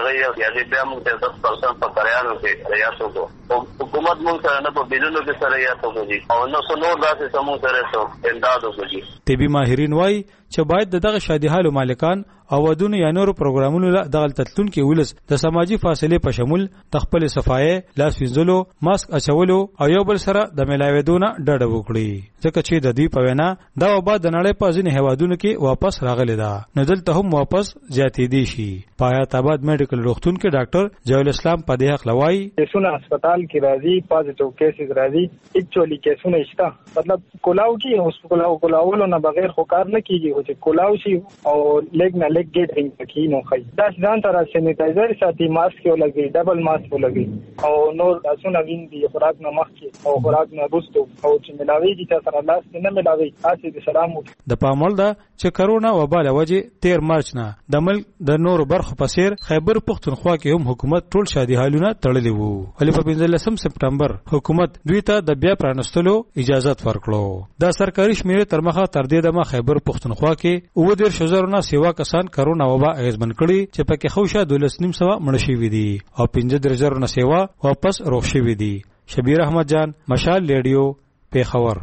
هغه بیا موږ ته 10% په کریانو کې ریاستو کو حکومت موږ سره نه په بیلونو کې سره یا ته کوي او نو څنور داسې سمو سره سو امدادو کوي. طبي ماهرین وایي چې باید دغه شادي حالو مالکان او ودونو یا نور پروګرامونو له دغه تتلون کې ولس د سماجی فاصله په شمول د خپل صفایي لاس وینځلو ماسک اچولو او یو بل سره د ملاویدونه ډډه وکړي ځکه چې د دې په وینا دا وبا د نړۍ په ځینې هوادونو کې واپس راغلی ده نو دلته هم واپس زیاتې دي شي. په حیات آباد میډیکل روغتون کې ډاکټر جوال اسلام په دې حق لوي کیسونه هسپتال کې راځي پازیټیو کیسز راځي اکچولی کیسونه شته مطلب کولاو کې هوسپټال کولاولو نه بغیر خو کار نه کیږي چې کولاو شي او لیګ نه ډایرکټ ګیټرینګ پکې نو خي دا ځان تر سینیټایزر ساتي ماسک ولګي ډبل ماسک ولګي او نور تاسو نوین دی خوراک نه مخکې او خوراک نه وروسته او چې ملاوي دي تاسو لاس نه ملاوي تاسو د سلام د پامول دا چې کرونا وبا له وجه 13 مارچ نه د ملک د نور برخو په سیر خیبر پختونخوا کې هم حکومت ټول شادي حالونه تړلي وو ولې په 15 سپټمبر حکومت دوی ته د بیا پرانستلو اجازه ورکړو دا سرکاري شمیره تر مخه تر دې د خیبر پختونخوا کې 12000 نه سیوا کسان کرونا وبا اغیزمن کړي چې پکې خوشه 12.5 مړ شوي دي او 15000 نه سیوا واپس روغ شوي دي شبیر احمد جان مشال ریډیو پیښور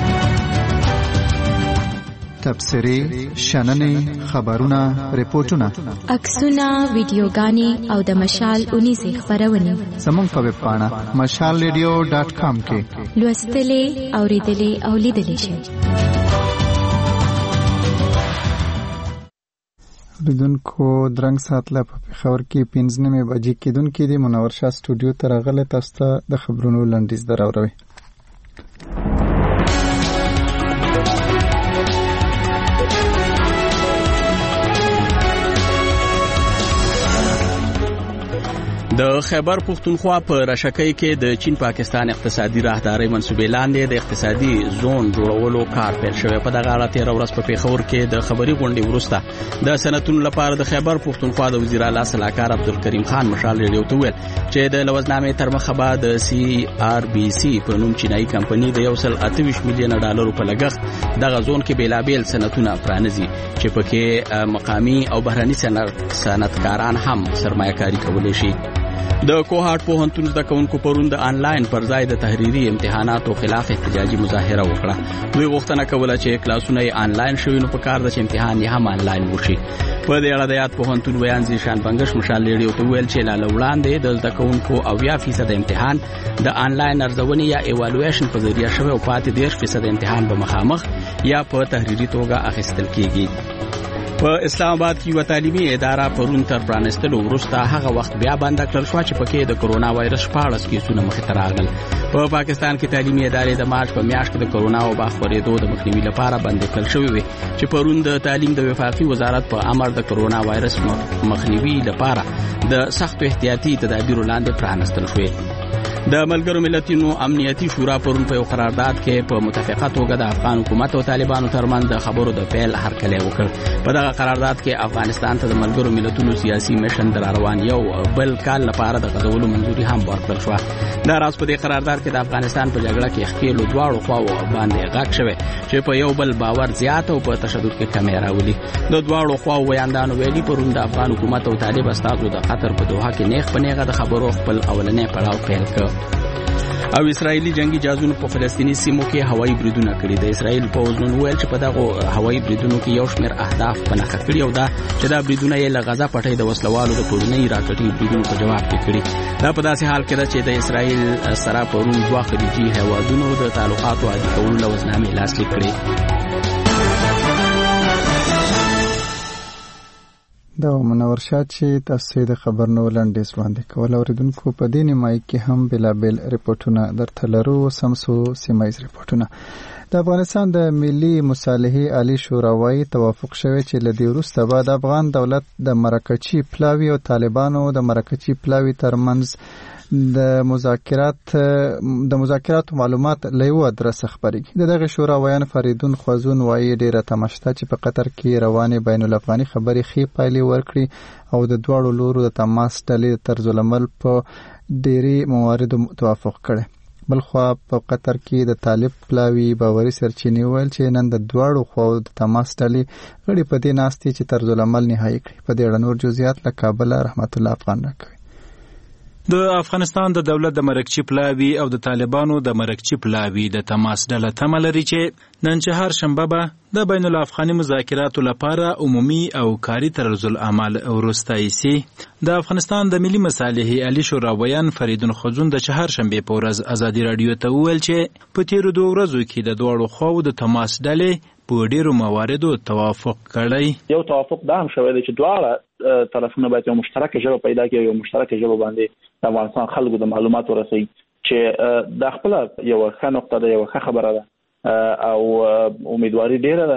تبصرې شننې خبرونه ریپورتونه عکسونه ویډیوګانې او د مشال 19 خبرونه زموږ په ویب پاڼه mashalradio.com کې لوستلې اوریدلې او لیدلې شئ. اوریدونکو درنګ ساتله په پېښور کې 15 بجې کېدونکې دي. منور شاه سټوډیو ته راغلی، تاسو ته د خبرونو لنډیز دراوروي. د خیبر پختونخوا په رشکۍ کې د چین پاکستان اقتصادي راهداري منسوبې لاندې د اقتصادي زون جوړولو کار پیل شوی. په دغه اړه 13 ورځ په پیښور کې د خبري غونډې وروسته د صنعتونو لپاره د خیبر پختونخوا د وزیر اعلی صلاحکار عبدالکریم خان مشال ریډیو ته ویل چې د لوزنامې تر مخه به د CRBC په نوم چینایي کمپنۍ د 128 میلیون ډالرو په لګښت دغه زون کې بیلابیل صنعتونه پرانیزي چې پکې مقامی او بهرني صنعتکاران هم سرمایه‌کاري کولی شي. د کوهاټ پوهنتون د کوونکو پرون د انلاین پر ځای د تحریري امتحاناتو خلاف احتجاجي مظاهره وکړه. دوی غوښتنه کوله چې کلاسونه یې انلاین شوي نو په کار ده چې امتحان یې هم انلاین وشي. په دې اړه د یاد پوهنتون ویان زیشان بنگش مشال ریډیو ته ویل چې لا وړاندې د زده کوونکو 80% امتحان د انلاین ارزونې یا ایوالویشن په ذریعہ شوی او پاتې 10% امتحان به مخامخ یا په تحریري توګه اخیستل کیږي. په اسلام آباد کې یو تعلیمي اداره پرون تر پرانستلو وروسته هغه وخت بیا بند کړل شو چې پکې د کرونا وایرس 14 کیسونه مخې ته راغلل. په پاکستان کې تعلیمي ادارې د مارچ په میاشت کې د کرونا وبا خورېدو د مخنیوي لپاره بند کړل شوې وي چې پرون د تعلیم د وفاقي وزارت په امر د کرونا وایرس مخنیوي لپاره د سختو احتیاطي تدابیرو لاندې پرانستل شوې. د ملګرو ملتونو امنیتي شورا پرون په یو قرارداد کې په متفقه توګه د افغان حکومت او طالبانو ترمنځ د خبرو د پیل هرکلی وکړ. په دغه قرارداد کې افغانستان ته د ملګرو ملتونو سیاسي میشن د روان یو بل کال لپاره د غځولو منځوري هم ورکړل شو. دا راز په دې قرارداد کې د افغانستان په جګړه کې ښکېلو دواړو خواو باندې غږ شوی چې په یو بل باور زیات او په تشدد کې کمی راولي. د دواړو خواو ویاندانو ویلي پرون د افغان حکومت او طالب استازو د قطر په دوحه کې نیغ په نیغه د خبرو خپل اولنې پړاو پیل کړ. او اسرایلی جنگي جهازونو په فلسطینی سیمو کې هوایي بریدونه کړي. د اسرایل پوځ نن ویل چې په دغه هوایي بریدونو کې یو شمېر اهداف په نښه کړي او دا چې دا بریدونه یې له غزا پټۍ د وسلوالو د پورنۍ راکټي بریدونو په جواب کې کړي. دا په داسې حال کې ده چې د اسرایل سره پرون دوه خلیجي هیوادونو د تعلقاتو عادي کولو لوزنامې لاسلیک کړي. دا منور شاه چې تاسو د خبرونو لنډیز وړاندې کول. اوریدونکو په دې نیمایي کې هم بلابل ریپورتونه درته لرو. سمسو سیمایز ریپورتونه. د افغانستان د ملي مصالحې عالی شورا وايي توافق شوی چې له دې وروسته به د افغان دولت د مرکچي پلاوي او طالبانو د مرکچي پلاوي ترمنځ د مذاکراتو معلومات له یو ادرس خبرېږي. دغه شورا ویان فریدون خوازون وایي ډېره تماشته چې په قطر کې روانې بین الافغاني خبرې ښې پایلې ورکړي او د دواړو لورو د تماس ډلې د طرزالعمل په ډېری مواردو توافق کړي. بلخوا په قطر کې د طالب پلاوي باوري سرچینې ویل چې نن د دواړو خواو د تماس ډلې غړي په دې ناستې چې طرزالعمل نهایي کړي. په دې اړه نور جزئیات له کابل رحمت الله افغان راکوي. د افغانستان د دولت د مرکچي پلاوي او د طالبانو د مرکچي پلاوي د تماس ډله تمه لري چې نن چهار شنبه به د بین الافغاني مذاکراتو لپاره عمومي او کاري طرزالعمل وروسته شي. د افغانستان د ملي مصالحې عالی شورا ویان فریدون خوازون د چهار شنبه په ورځ ازادي رادیو ته وویل چې په تیرو 2 ورځو کې د دواړو خواو د تماس ډلې په ډیرو مواردو توافق کړی. یو توافق دا هم شوی دی چې دواړه طرفونه باید یو مشترک ژبه پیدا کړي، یو مشترک ژبه باندې د افغانستان خلکو د معلومات ورسوي چې د خپل یو ښه نقطه ده، یو ښه خبره ده او امیدواري ډیره ده.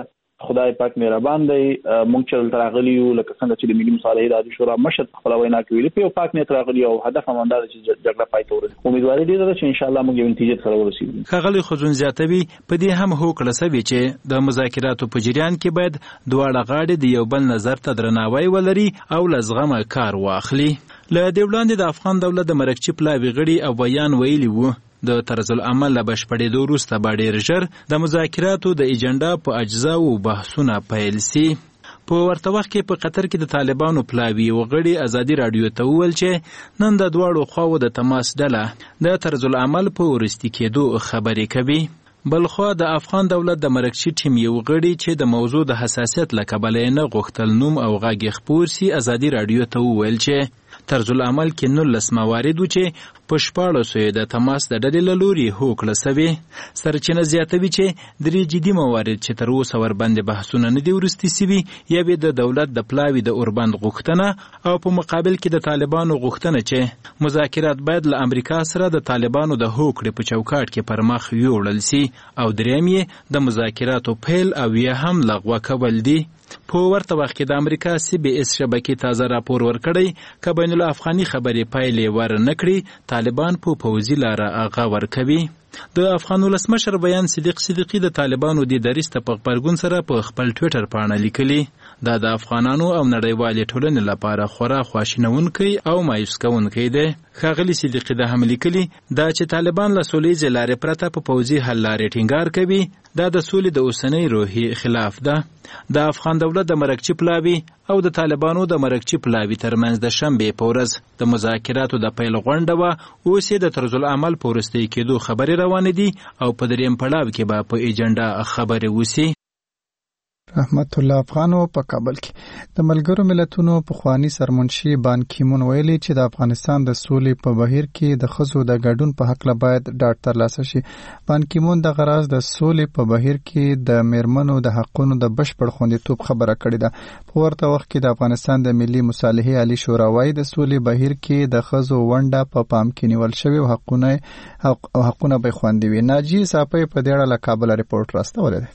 خدای پاک مهربان دی مونږ چې راغلی یو لکه څنګه چې د ملي مصالحې د شورا مشر خپل وینا کوي په پاک نیت راغلی او هدف هم دا چې جګړه پای ته ورسېږي. امیدواري دي چې ان شاء الله موږ یو نتیجه سره ورسېږو. ښاغلی خزون زیاتوي په دې هم هوکړه سوي چې د مذاکراتو په جریان کې باید دواړه غاړې د یو بل نظر ته درناوی ولري او له زغمه کار واخلي. له دې وړاندې د افغان دولت د مرکچي پلاوي غړي او بیان ویلي وو د طرز العمل له بشپړېدو وروسته به ډېر ژر د مذاکراتو د ایجنډا په اجزاو بحثونه پیل سي. په ورته وخت کې په قطر کې د طالبانو پلاوي وغړي ازادي رادیو ته وویل چې نن د دواړو خواو د تماس ډله د طرز العمل په وروستي کېدو خبرې کوي. بلخوا د افغان دولت د مرکچي ټیم یو غړي چې د موضوع د حساسیت له کبله نه غوښتل نوم او غږ خپور سي ازادي رادیو ته وویل چې طرز العمل کې 19 موارد و چې په 1400 د تماس د ډلې له لوري هوکړه سوي. سرچینه زیاتوي چې درې جدي موارد چې تر اوسه ورباندې بحثونه نه دي وروستي سوي یوې د دولت د پلاوي د اوربند غوښتنه او په مقابل کې د طالبانو غوښتنه چې مذاکرات باید له امریکا سره د طالبانو د هوکړې په چوکاټ کې پر مخ یوړل سي او درېیم یې د مذاکراتو پیل او یا هم لغوه کول دي. په ورته وخت کې د امریکا CBS شبکې تازه راپور ورکړی که بین الافغاني خبرې پایلې ور نه کړي طالبان په پوځي لاره اغا ورکوي. د افغان ولسمشر بیان صدیقي د طالبانو د دریسته په خبرګون سره په خپل ټویټر باندې لیکلي دا د افغانانو او نړیوالې ټولنې لپاره خورا خواشینونکی او مایوس کوونکی دی. ښاغلي صدیقي د هم لیکلي دا چې طالبان له سولیزې لارې پرته په پوځي حل لارې ټینګار کوي دا د سولې د اوسنۍ روحي خلاف ده. د افغان دولت د مرکچي پلاوي او د طالبانو د مرکچي پلاوي ترمنځ د شنبې په ورځ د مذاکراتو د پیل غونډه وه اوس یې د طرز العمل په وروستي کېدو خبرې روانې دي او په درېیم پړاو کې به په ایجنډا خبرې وسي. رحمت الله افغانو په کابل کې د ملګرو ملتونو پخوانی سرمنشي بان کیمون ویلي چې د افغانستان د سولې په بهیر کې د ښځو د ګډون په حق له باید ډاډ ترلاسه شي. بان کیمون د غراز د سولې په بهیر کې د میرمنو د حقونو د بشپړ خوندیتوب خبره کړې ده. په ورته وخت کې د افغانستان د ملي مصالحې عالی شورا وايي د سولې بهیر کې د ښځو ونډه په پام کې نیول شوې او حقونه به خوندي وي. ناجی صاحب په دې اړه له کابل ریپورت راستولی دی.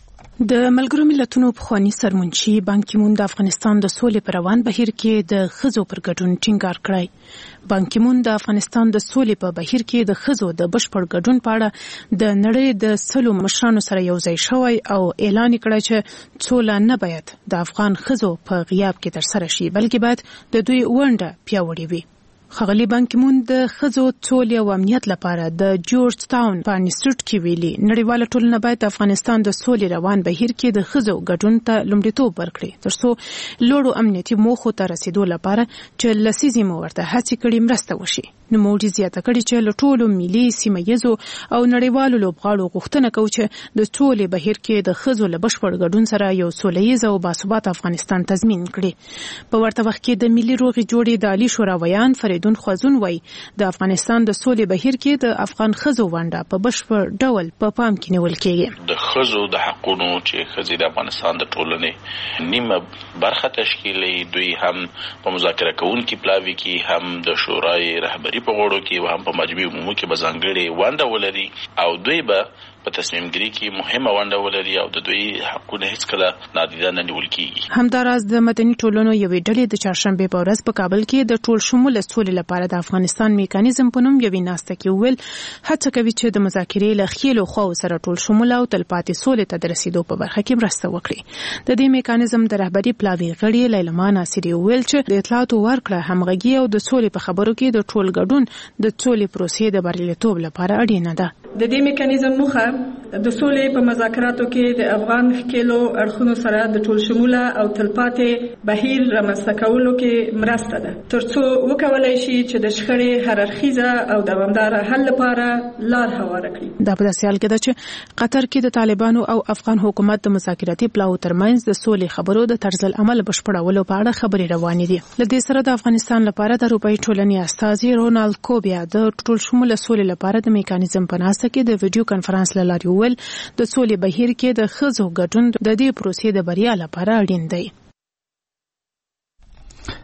د ملګرو ملتونو پخوانی سرمنشي بان کیمون د افغانستان د سولې پر روان بهیر کې د ښځو پر ګډون ټینګار کړی. بان کیمون د افغانستان د سولې په بهیر کې د ښځو د بشپړ ګډون په اړه د نړۍ د سلو مشرانو سره یو ځای شوی او اعلان کړی چې سوله نه باید د افغان ښځو په غیاب کې ترسره شي بلکې باید د دوی ونډه پیاوړې وي. ښاغلي بان کیمون د ښځو سولې او امنیت لپاره د جورج ټاون په انسټیټیوټ کې ویلي نړیواله ټولنه باید د افغانستان د سولې روان بهیر کې د ښځو ګډون ته لومړیتوب ورکړي ترڅو لوړو امنیتي موخو ته رسیدو لپاره چې لسیزې مو ورته هڅې کړي مرسته وشي. نوموړي زیاته کړې چې له ټولو ملي سیمه ییزو او نړیوالو لوبغاړو غوښتنه کوي چې د سولې بهیر کې د ښځو له بشپړ ګډون سره یو سوله ییز او باثباته افغانستان تضمین کړي. په ورته وخت کې د ملي روغې جوړې د عالی شورا ویان فریدون خوازون وایي د افغانستان د سولې بهیر کې د افغان ښځو ونډه په بشپړ ډول په پام کې نیول کېږي. د ښځو د حقونو چې ښځې د افغانستان د ټولنې نیمه برخه تشکیلوي دوی هم په مذاکره کوونکي پلاوي کې هم د شورای رهبري په غوړو کې او هم په مجمع عمومي کې به ځانګړې ونډه ولري او دوی به په تصمیم ګیري کې مهمه ونډه ولري او د دوی حقونه هیڅکله نادیده نه نیول کېږي. همداراز د مدني ټولنو یوې ډلې د چهارشنبې په ورځ په کابل کې د ټول شموله سولې لپاره د افغانستان میکانیزم په نوم یوې ناسته کې وویل هڅه کوي چې د مذاکرې له ښیلو خواو سره ټول شموله او تلپاتې سولې ته د رسیدو په برخه کې مرسته وکړي. د دې میکانیزم د رهبري پلاوي غړي لیلما ناصري وویل چې د اطلاعاتو ورکړه همغږي او د سولې په خبرو کې د ټول ګډون د سولې پروسې د بریالیتوب لپاره اړینه ده. د دې میکانیزم موخه د سولې په مذاکراتو کې د افغان ښکېلو اړخونو سره د ټول شموله او تلپاتې بهیر رامنځته کولو کې مرسته ده ترڅو وکولای شي چې د شخړې هر اړخیزه او دوامداره حل لپاره لار هواره کړي. دا په داسې حال کې ده چې قطر کې د طالبانو او افغان حکومت د مذاکراتي پلاو ترمنځ د سولې خبرو د طرز العمل بشپړولو په اړه خبرې روانې دي. له دې سره د افغانستان لپاره د اروپایي ټولنې استازي رونالد کوبیا د ټول شموله سولې لپاره د میکانیزم په ناسته کې د ویډیو کانفرنس له لارې وویل د سولې بهیر کې د ښځو ګډون د دې پروسې د بریا لپاره اړین دی.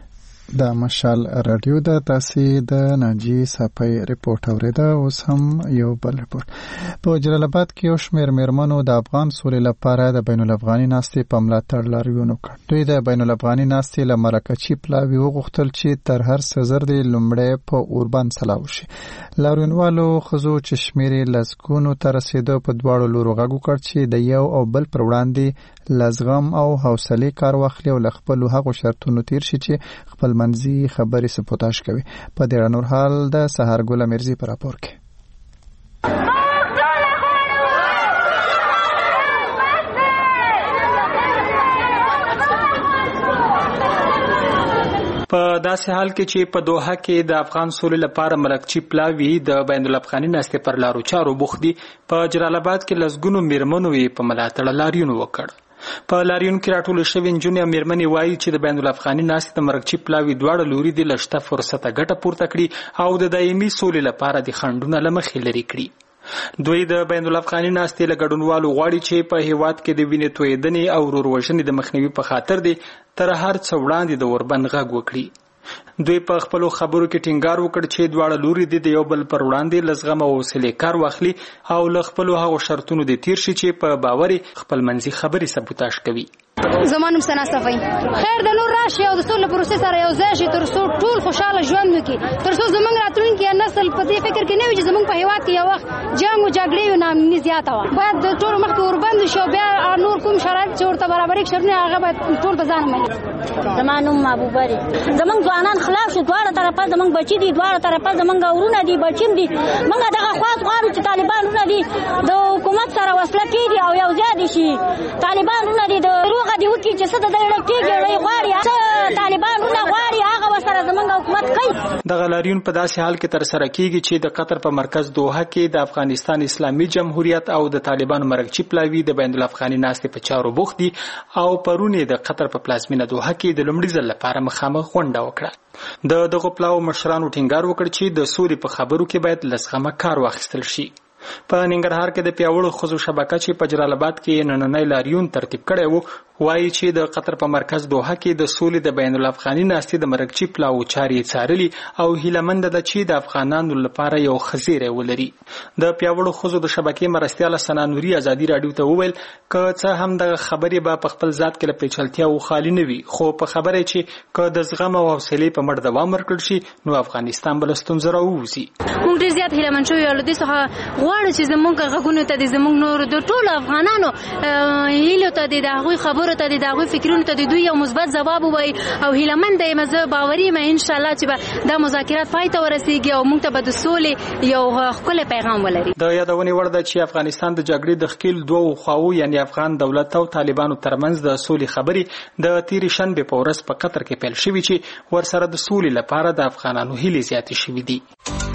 د مشال رادیو د تاسې د ناجی صافی ریپورت اوریده. اوس هم یو بل ریپورت. په جلال آباد کې یو شمېر میرمنو د افغان سولې لپاره د بین الافغاني ناستې په ملاتړ لاریون وکړ. دوی د بین الافغاني ناستې له مرکچي پلاوي وغوښتل چې تر هر څه زر د لومړی په اوربند سلا وشي. لاریونوالو ښځو چې شمېر یې لسګونو ته رسېده په دواړو لورو غږ وکړ چې د یو او بل پر وړاندې لزغم او حوصلې کار واخلي او له خپلو هغو شرطونو تیر شي چې خپل منځي خبرې سپوتاژ کوي. په دې اړه نور حال د سهارګل میرزي په راپور کې. په داسې حال کې چې په دوحه کې د افغان سولې لپاره مرکچي پلاوي د بین الافغاني ناستې پر لارو چارو بوخت دي، په جلال آباد کې لسګونو میرمنو یې په ملاتړ لاریون وکړ. په لاریون کې راټول شوی نجونې او میرمنې وایي چې د بین الافغاني ناستې د مرکچي پلاوي دواړه لوري د لشته فرصته ګټه پورته کړي او د دایمي سولې لپاره د خنډونه له مخې لرې کړي. دوی د بین الافغاني ناستې له ګډونوالو غواړي چې په هیواد کې د وینې تویېدنې او وروروژنې د مخنیوي په خاطر دی تر هر څه وړاندې د اوربند غږ وکړي. دوی په خپلو خبرو کې ټینګار وکړ چې دواړه لوري د یو بل پر وړاندې لزغم او حوصلې کار واخلي او له خپلو هغو شرطونو د تیر شي چې په باور خپل منځي خبرې سبوتاژ کوي. زمانم سنا صفای خیر د نور راشي او د سولې پروسس سره یو ځای شي تر څو ټول خوشاله ژوند وکړي، تر څو زمونږ راتلونکي نسل په دې فکر کې نه وي چې زمونږ په هیواد کې یو وخت جنگ او جګړې او ناامني زیاته وه. باید د ټول مخکې اوربند شي او بیا نور کوم شرایط چې ورته برابرې شرطونه هغه باید ټول په ځان ومني. زما نوم محبوبه دی. زمونږ ځوانان خلاص شو، دواړه طرفه زمونږ بچي دي، دواړه طرفه زمونږ ورونه دي، بچیم دي. موږ دغه خواست غواړو چې طالبانونه دي د حکومت سره وصله کېږي او یو ځای دي شي. طالبانونه دي د روغه دي وکړي چې څه د دې ډکېږي غواړي څه طالبانونه غواړي هغه ورسره زمونږ حکومت کوي. دغه لاریون په داسې حال کې ترسره کېږي چې د قطر په مرکز دوحه کې د افغانستان اسلامي جمهوریت او د طالبانو مرکچي پلاوي د بین الافغاني ناستې په چارو بوخت دي او پرون د قطر په پلازمینه دوحه کې د لومړي ځل لپاره مخامخ غونډه وکړه. د دغو پلاو مشرانو ټینګار وکړ چې د سولې په خبرو کې باید لزغمه کار واخیستل شي. په ننګرهار کې د پیاوړو ښځو شبکه چې په جلال آباد کې نننی لاریون ترتیب کړی وو وایي چې د قطر په مرکز دوحه کې د سولې د بین الافغاني ناستې د مرکچي پلاو چارې څارلي او هیله ده چې د افغانانو لپاره یو خزیری ولري. د پیاوړو ښځو د شبکې مرستیاله سنا نوري ازادي راډیو ته وویل که څه هم د خبرې به په خپل ذات کې له پیچلتیاو خالي نه وي، خو په خبره چې که د زغم او حوصلې په مټ دوام ورکړل شي نو افغانستان به له ستونزو راووځي. موږ ډېر زیات هیلهمن شوي یو له دې څخه غواړو چې زموږ غږونو ته د زموږ نورو د ټولو افغانانو هیلو ته د هغوی خبرو ته د هغوی فکرونو ته د دوی یو مثبت ځواب ووایي او هیلهمن یم، زه باوري یم انشاءالله چې به دا مذاکرات پای ته ورسیږي او موږ ته به د سولې یو ښکلی پیغام ولري. د یادونې وړ ده چې افغانستان د جګړې د ښکیل دوو خواوو یعنی افغان دولت او طالبانو ترمنځ د سولې خبرې د تېرې شنبې په ورځ په قطر کې پیل شوي چې ورسره د سولې لپاره د افغانانو هیلې زیاتې شوي دي.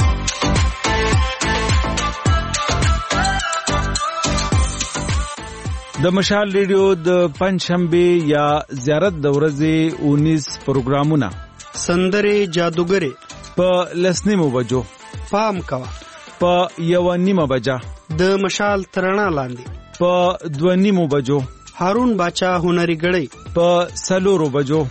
د مشال ریډیو د پنځشنبه یا زیارت د ورځې 19 پروګرامونه سندرې جادوګرې په لسنیمو بجو پام کوا په 1:30 بجا د مشال ترڼا لاندې په 2:30 بجو هارون باچا هنري غړي په 4 بجو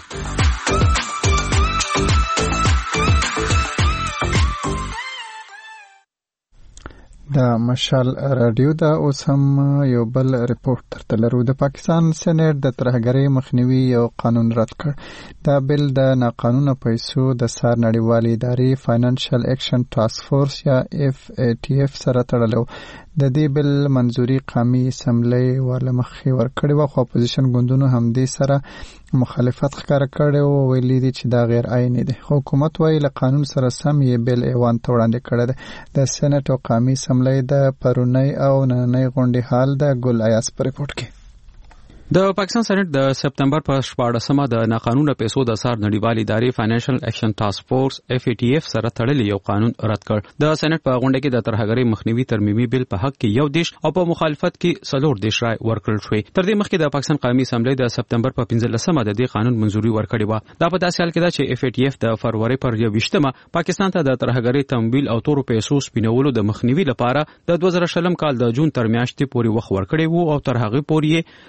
د مشال رادیو دا اوس هم یو بل ریپورت ترته لرو. د پاکستان سېنات د ترهګرۍ مخنیوي یو قانون رد کړ. دا بل د ناقانونه پیسو د سار نړیوالې ادارې فاینانشل اکشن ټاسک فورس یا FATF سره تړلو. د دې بل منځوري قومي اسمبلی والا مخې ورکړې و خو اپوزیشن ګوندونو هم دې سره مخالفت ښکاره کړی او ویلي دي چې دا غیر عیني دی. حکومت وايي له قانون سره سم یې بل ایوان ته وړاندې کړی دی. د سېنات او قومي اسمبلی د پرونی او نننۍ غونډې حال د ګل ایاس په ریپورت کې. د پاکستان سېنات د سپتمبر په 14مه د ناقانونه پیسو د سار نړیوالې ادارې فاینانشل اکشن ټاسک فورس FATF سره تړلې یو قانون رد کړ. د سېنات په غونډه کې د ترهګرۍ مخنیوي ترمیمي بل په حق کې 1 دیش او په مخالفت کې 4 دیش رائے ورکړل شوې. تر دې مخکې د پاکستان قومي اسمبلی د سپتمبر په 15مه د دې قانون منځوري ورکړې و. دا په داسې حال کې ده چې FATF د فروری پر 21مه پاکستان ته د ترهګرۍ تمویل او تورو پیسو سپینولو د مخنیوي لپاره د 2020 کال د جون تر میاشتې پورې وخت ورکړی وو او تر هغه پورې د سار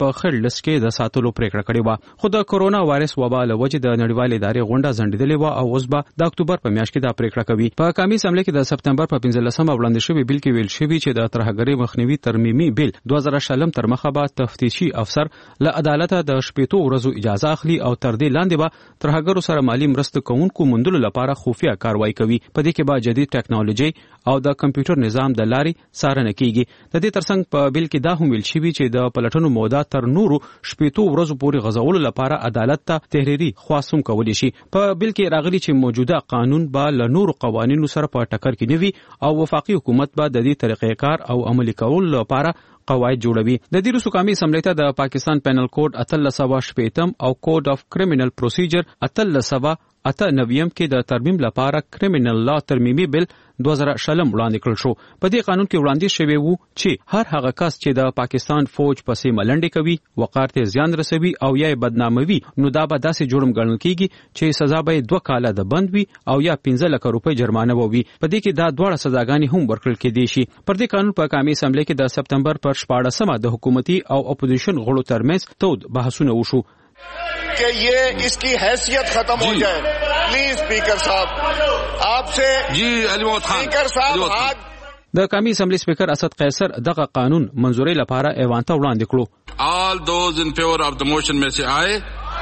په خړ لس کې د ساتلو پریکړه کړې و. خو د کورونا وایرس وبا له وجې د نړیوالې ادارې غونډه ځنډېدلې و او اوس به د اکتوبر په میاشت کې دا پریکړه کوي. په قومي اسمبلی کې د سپتمبر په 15مه وړاندې شوی بیل کې ویل شوی چې د ترهګرۍ مخنیوي ترمیمي بیل 2000 تر مخه به تفتیشي افسر له عدالت د 8 ورځو اجازه اخلي او تر دې لاندې به ترهګرو سره مالی مرسته کوونکو موندلو لپاره خفیه کاروایی کوي. په دې کې به جدید ټیکنالوژي او د کمپیوټر نظام د لارې څارنه کیږي. د دې ترڅنګ په بیل کې دا هم ویل شوی چې د پلټنو موده تر نورو 8 ورځو پورې غځولو لپاره عدالت ته تحریري خواصوم کولی شي. په بیل کې راغلي چې موجوده قانون به له نورو قوانینو سره په ټکر کې نه وي او وفاقي حکومت به د دې طریقې کار او عملي کولو لپاره قواعد جوړوي. د دې وروسته قومي اسمبلی ته د پاکستان پینل کوډ 1380 او کوډ اف کرمینل پروسیجر 1398 کې د ترمیم لپاره کرمینل لا ترمیمي بیل 2000 وړاندې کړل شو. په دې قانون کې وړاندیز شوی وو چې هر هغه کس چې د پاکستان فوج پسې ملنډې کوي، وقار ته زیان رسوي او یا بدناموي، نو دا به داسې جرم ګڼل کیږي چې سزا به 2 کاله د بند وي او یا 15 لک روپۍ جرمانه وي. په دې کې دا دواړه سزاګانې هم ورکړل کېدې شي. پر دې قانون په قومي اسمبلی کې د سپتمبر پر 14مه د حکومتي او اپوزیشن غړو ترمنځ تود بحثونه وشو کہ یہ اس کی حیثیت ختم ہو جائے. پلیز اسپیکر صاحب آپ سے جی علی محمد خان اسپیکر صاحب د قومي اسمبلی سپیکر اسد قیصر دغه قانون منظوري لپاره ایوان ته وړاندې کړو. All those in favor of the motion may say aye.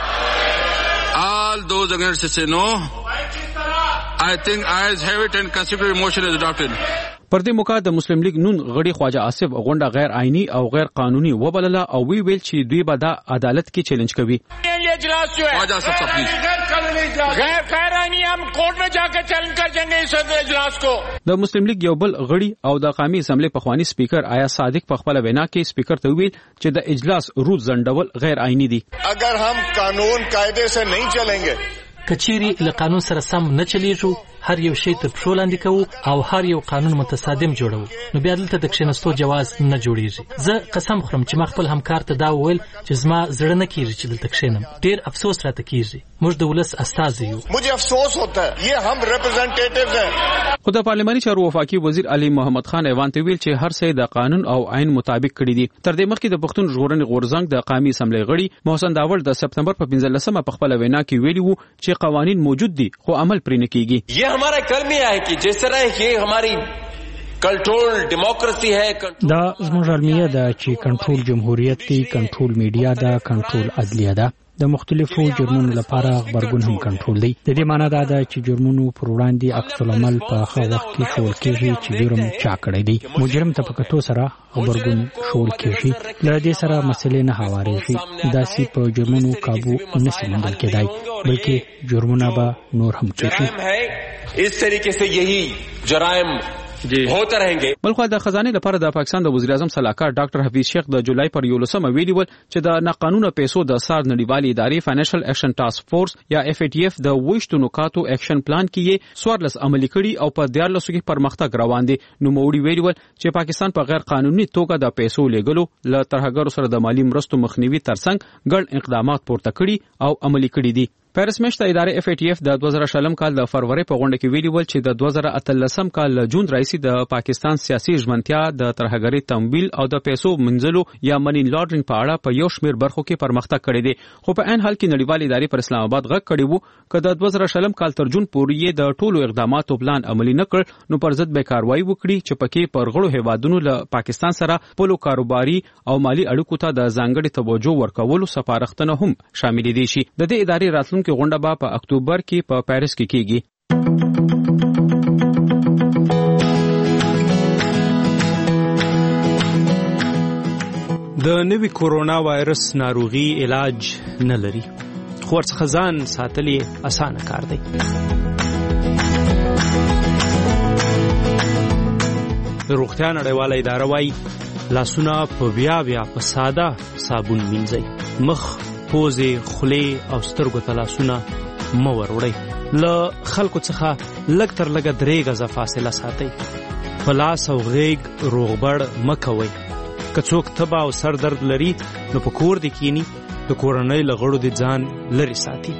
All those against say no. I think ayes have it and consider motion is adopted. پر دې موقع د مسلم لیگ نون غړي خواجه آصف غونډه غیر آئینی او غیر قانوني وبلله او وی ویل چې دوی به د عدالت کې چیلنج کوي. یہ اجلاس جو ہے غیر آئینی ہم کورٹ میں جا کے چیلنج کر دیں گے اس اجلاس کو. د مسلم لیگ یو بل غړي او د قومي اسمبلی پخوانی سپیکر آیا صادق په خپل وینا کې سپیکر ته ویل چې د اجلاس روز ځنډول غیر آئینی دي. اگر ہم قانون قاعدے سے نہیں چلیں گے، کچيري له قانون سره سم نه چلیږو، هر یو شی تر پښو لاندې کوو او هر یو قانون متصادم جوړو، نو بیا دلته د کښینستو جواز نه جوړیږي. زه قسم خورم چې ما خپل همکار ته دا وویل چې زما زړه نه کیږي چې دلته کښینم. ډیر افسوس راته کیږي. موږ د ولس استازي یو. مجھے افسوس ہوتا ہے یہ ہم ریپرزنټیټیوز ہیں. خو د پارلماني چارو وفاقي وزیر علي محمد خان ایوان ته ویل چې هر څه د قانون او آئین مطابق کړی دي. تر دې مخکې د پښتون ژغورنې غورځنګ د قومي اسمبلی غړي محسن داول د سپتمبر په 15مه په خپل وینا کې ویلي وو چې قوانین موجود دي خو عمل پرې نه کیږي. یہ ہمارا کلمیہ ہے کہ جس طرح یہ ہماری کنټرول ډیموکراسي ہے، دا زموږ علمیه ده چې کنټرول جمهوریت دی، کنټرول میډیا ده، کنټرول عدلیه ده. د مختلفو جرمونو لپاره خبرګون هم کنټرول دی. د دې معنی دا ده چې جرمونو پر وړاندې عکس العمل په هغه وخت کې شول کېږي چې جرم چا کړی دی. مجرم ته په کتو سره خبرګون شول کېږي. له دې سره مسلې نه هوارېږي. داسې په جرمونو قابو نشي موندل کېدای، بلکې جرمونه به نور هم کېږي. اس طریقے سے یہی جرائم ہوتا رہیں گے. بلخو د خزانه لپاره د پاکستان د وزیر اعظم صلاحکار ډاکټر حفیظ شیخ د جولای پر 11 ویلي ول چې د ناقانونه پیسو د سار نړیوالې ادارې فاینانشل ایکشن ټاسک فورس یا FATF د وښتو نکاتو ایکشن پلان کې یې 14 عملي کړي او په 14 کې پرمختګ روان دي. نو موړي ویلي ول چې پاکستان په غیر قانوني توګه د پیسو لګلو له ترهګرو سره د مالی مرستو مخنیوي ترڅنګ ګڼ اقدامات پورته کړي او عملي کړي دي. پیرس میشته ادارې FATF د 2000 کال د فروری په غونډه کې ویلي ول چې د 2013 کال جون راځي د پاکستان سیاسي ژمنتیا د ترهګرۍ تمویل او د پیسو منځلو یا منی لانډرینګ په اړه په یو شمېر برخو کې پرمختګ کړی دی. خو په عین حال کې نړیوالې ادارې پر اسلام آباد غږ کړی وو چې د 2000 کال تر جون پورې د ټولو اقداماتو پلان عملي نه کړ، نو پر ضد به کاروایی وکړي چې پکې پر غړو هیوادونو له پاکستان سره پولو کاروباري او مالی اړیکو ته د ځانګړي توجه ورکولو سپارښتنه هم شامل دي شي. د دې ادارې راتلونکي غونډه به په اکتوبر کې په پیرس کې کیږي. د نوي کورونا وایرس ناروغي علاج نه لري، خو ورڅخه ځان ساتل یې اسانه کار دی. د روغتیا نړیواله اداره وايي لاسونه په بیا په ساده صابون مینځئ. مخ، پوزې، خولې او سترګو ته لاسونه مه وروړئ. له خلکو څخه لږ تر لږه 3 غزه فاصله ساتئ. په لاس او غیږ روغبړ مه کوئ. که څوک تبه او سر درد لري نو په کور دې کینی، د کورنۍ له غړو دې ځان لرې ساتي.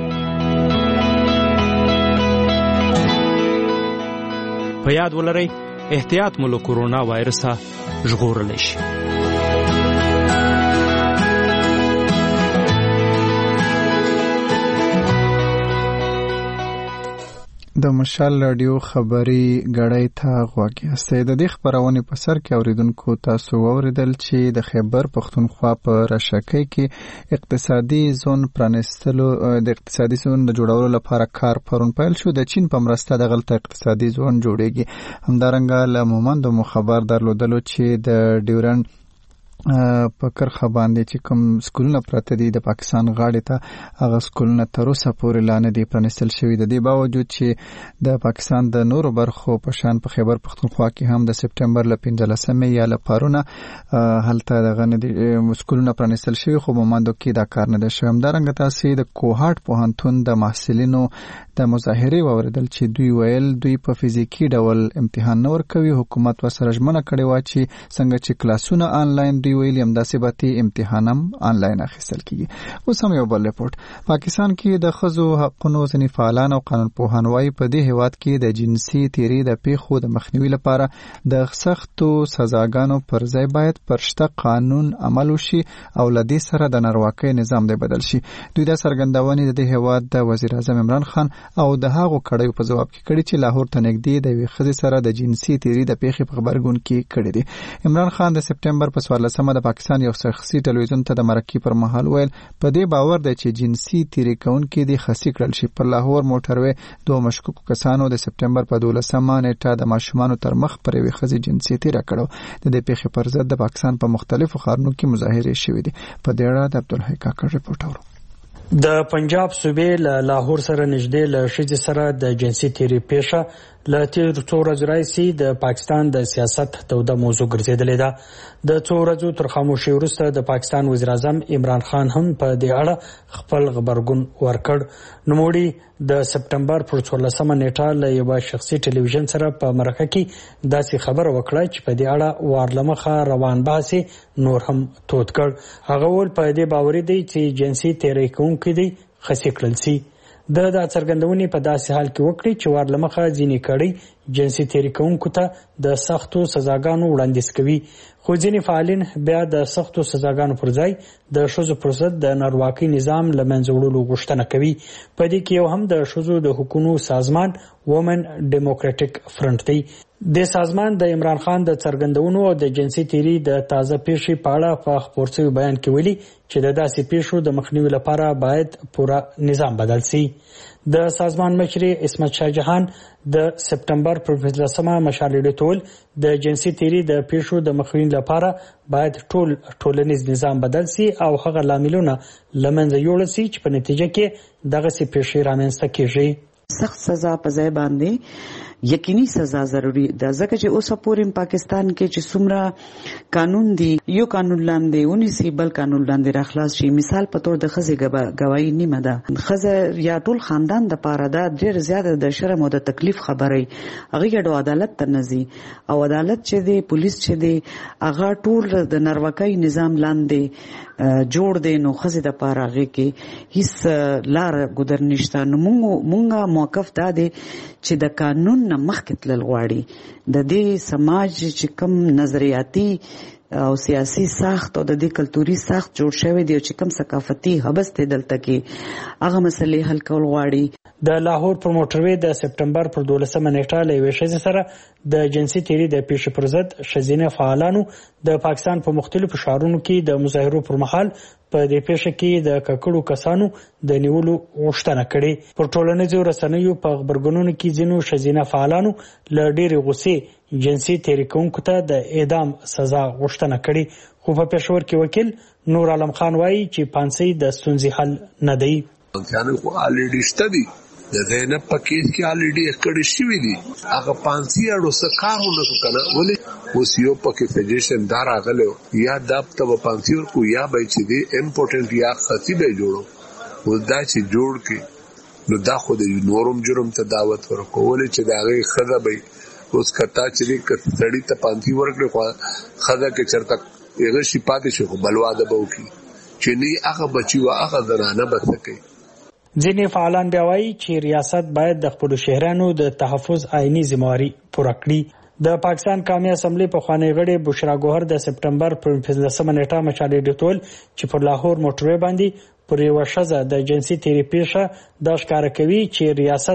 په یاد ولرئ احتیاط مو له کورونا وایرسه ژغورلی شي. د مشال رادیو خبري غړۍ ته غوږ یاست. د دې خبرونه په سر کې اوریدونکو تاسو اوریدل چې د خیبر پختونخوا په رشکې کې اقتصادي زون پرانستلو د اقتصادي زون د جوړولو لپاره کار پرون پیل شو. د چین په مرسته د غلطه اقتصادي زون جوړیږي. همدارنګه له مومندو خبر درلودلو چې د ډیورنډ په کرخه باندې چې کوم سکولونه پراته دي د پاکستان غاړې ته هغه سکولونه تر اوسه پورې لا نه دي پرانستل شوي. د دې باوجود چې د پاکستان د نورو برخو په شان په خیبر پختونخوا کې هم د سپټمبر له 15 یا له پرونه هلته دغه نه دي سکولونه پرانستل شوي، خو مومندو کې دا کار نه دی شوی. همدارنګه تاسې د کوهاټ پوهنتون د محصلینو د مظاهرې واوریدل چې دوی ویل دوی په فزیکي ډول امتحان نه ورکوي. حکومت ورسره ژمنه کړې وه چې څنګه چې کلاسونه آنلاین ویلی همداسې به تی امتحان هم آنلاین اخیستل کیږي. اوس هم یو بل رپورټ. پاکستان کې د ښځو حقونو ځینې فعالان او قانونپوهان وایي په دې هیواد کې د جنسي تیري د پیښو د مخنیوي لپاره د سختو سزاګانو پر ځای باید پر شته قانون عمل وشي او له دې سره د نارواکۍ نظام دی بدل شي. دوی دا څرګندونې د دې هیواد د وزیر اعظم عمران خان او د هغو کړیو په ځواب کې کړي چې لاهور ته نږدې د یوې ښځې سره د جنسي تیري د پیښې په خبرګون کې کړي دي. عمران خان د سپټمبر په 14 د پاکستان یو شخصي ټلویزیون ته د مرکې پر مهال ویل په دې باور دی چې جنسي تیری کوونکي دي خاصی کړل شي. پر لاهور موټروي دوه مشکوکو کسانو د سپټمبر په 12 نیټه د ماشومانو تر مخ پر یوې ښځې جنسي تیری کړو. د دې پیښې پر ضد د پاکستان په مختلفو ښارونو کې مظاهرې شوې دي. په دې اړه د عبدالحی کاکړ رپورټ اورو. د پنجاب صوبې له لاهور سره نږدې له ښځې سره د جنسي تیری پیښه له تیر څو ورځو راهیسې د پاکستان د سیاست توده موضوع ګرځېدلې ده. د څو ورځو تر خاموشۍ وروسته د پاکستان وزیر اعظم عمران خان هم په دې اړه خپل غبرګون ورکړ. نوموړي د سپټمبر پر 14 نیټه له یو شخصي ټلویزیون سره په مرکه کې داسې خبره وکړه چې په دې اړه وارلمخه روان بحث نور هم تود کړ. هغه ول په دې باور دی چې جنسي تیری کوونکي دي خاصی کړل شي. د څرګندونې په داسې حال کې وکړي چې وارلمخه ځینې کړي جنسي تیری کوونکو ته د سختو سزاګانو وړاندیز کوي، خو ځینې فعالین بیا د سختو سزاګانو پر ځای د ښځو پر ضد د نارواکۍ نظام له منځه وړلو غوښتنه کوي. په دې کې یو هم د ښځو د حقوقو سازمان وومن ډیموکراټیک فرنټ دی. د سازمان د عمران خان د څرګندونو او د جنسي تیری د تازه پیښې په اړه په خپور شوي بیان کې ویلي چې د داسې پیښو د مخنیوي لپاره باید پوره نظام بدل شي. د سازمان مشر اسمت شاه جهان د سپټمبر پر 15 مشال ډیټول د جنسي تیری د پیښو د مخنیوي لپاره باید ټولنیز نظام بدل شي او هغه لاملونه لمنځه یوړل شي چې په نتیجه کې دغه سي پیښې رامنځته کیږي. سخت سزا په ځای باندې یقیني سزا ضروری ده، ځکه چې اوسه پورې پاکستان کې چې څومره قانون دی یو قانون لاندې ونیسي بل قانون لاندې راخلاص شي. مثال په تور د ښځې گواهی نیمه ده، ښځه یا ټول خاندان د پاره ده ډېر زیاته د شرم او د تکلیف خبرې هغه ګډو عدالت ته نزي او عدالت چې دی پولیس چې دی هغه ټول د نارواکۍ نظام لاندې جوړ دی. نو ښځې د پاره هغه کې هیڅ لار ګذر نشته. نو مونږه موقف دا دی چې د قانون نه مخکې تلل غواړي. د دې سماج چې کوم نظریاتي او سیاسي ساخت او د دې کلتوري ساخت جوړ شوی دی چې کوم ثقافتي حبس ته دلته کې هغه مسلې حل کول غواړي. د لاهور پر موټروي د سپټمبر پر 12 نیټه له یوې ښځې سره د جنسي تیری د پیښې پر ضد ښځینه فعالانو د پاکستان په مختلفو ښارونو کې د مظاهرو پر مهال په دې پیښه کې د ککړو کسانو د نیولو غوښتنه کړې. پر ټولنیزو رسنیو په خبرګونونو کې ځینو ښځینه فعالانو له ډېرې غوسې جنسي تیری کوونکو ته د اعدام سزا غوښتنه کړې. خو په پېښور کې وکیل نور عالم خان وایي چې پانسۍ د ستونزې حل نه دی. خو الریډي شته دي د زینب په کیس کې الریډي کړي شوی دي هغه پانسۍ اړو څه کارونه کنه ولې اوس یو پکې سجیشن دار راغلو یا د په پانسۍ ورکو یا به چې دی امپورټنت یا خاصی به جوړو ولدا چې جوړ کې نو دا خو د نورم جرم ته دعوت ورکول چې دا غي خزه به اوس کتا چې کړي ته پانسۍ ورکړي خو خزه کې چرته یغه شي پاتې شو بلواده به وکي چې نه هغه بچي وا هغه زنانه بسکه. ځینې فعالان بیا وایي چې ریاست باید د خپلو شهریانو د تحفظ عیني ذمہواري پوره کړي. د پاکستان قومي اسمبلی پخوانی غړي بشرا ګوهر د سپټمبر پر 15 نیټه مشالې ډیټول چې پر لاهور موټروي باندې پر یو ښځه د جنسي تیری پیښه د ښکار کوي چې ریاست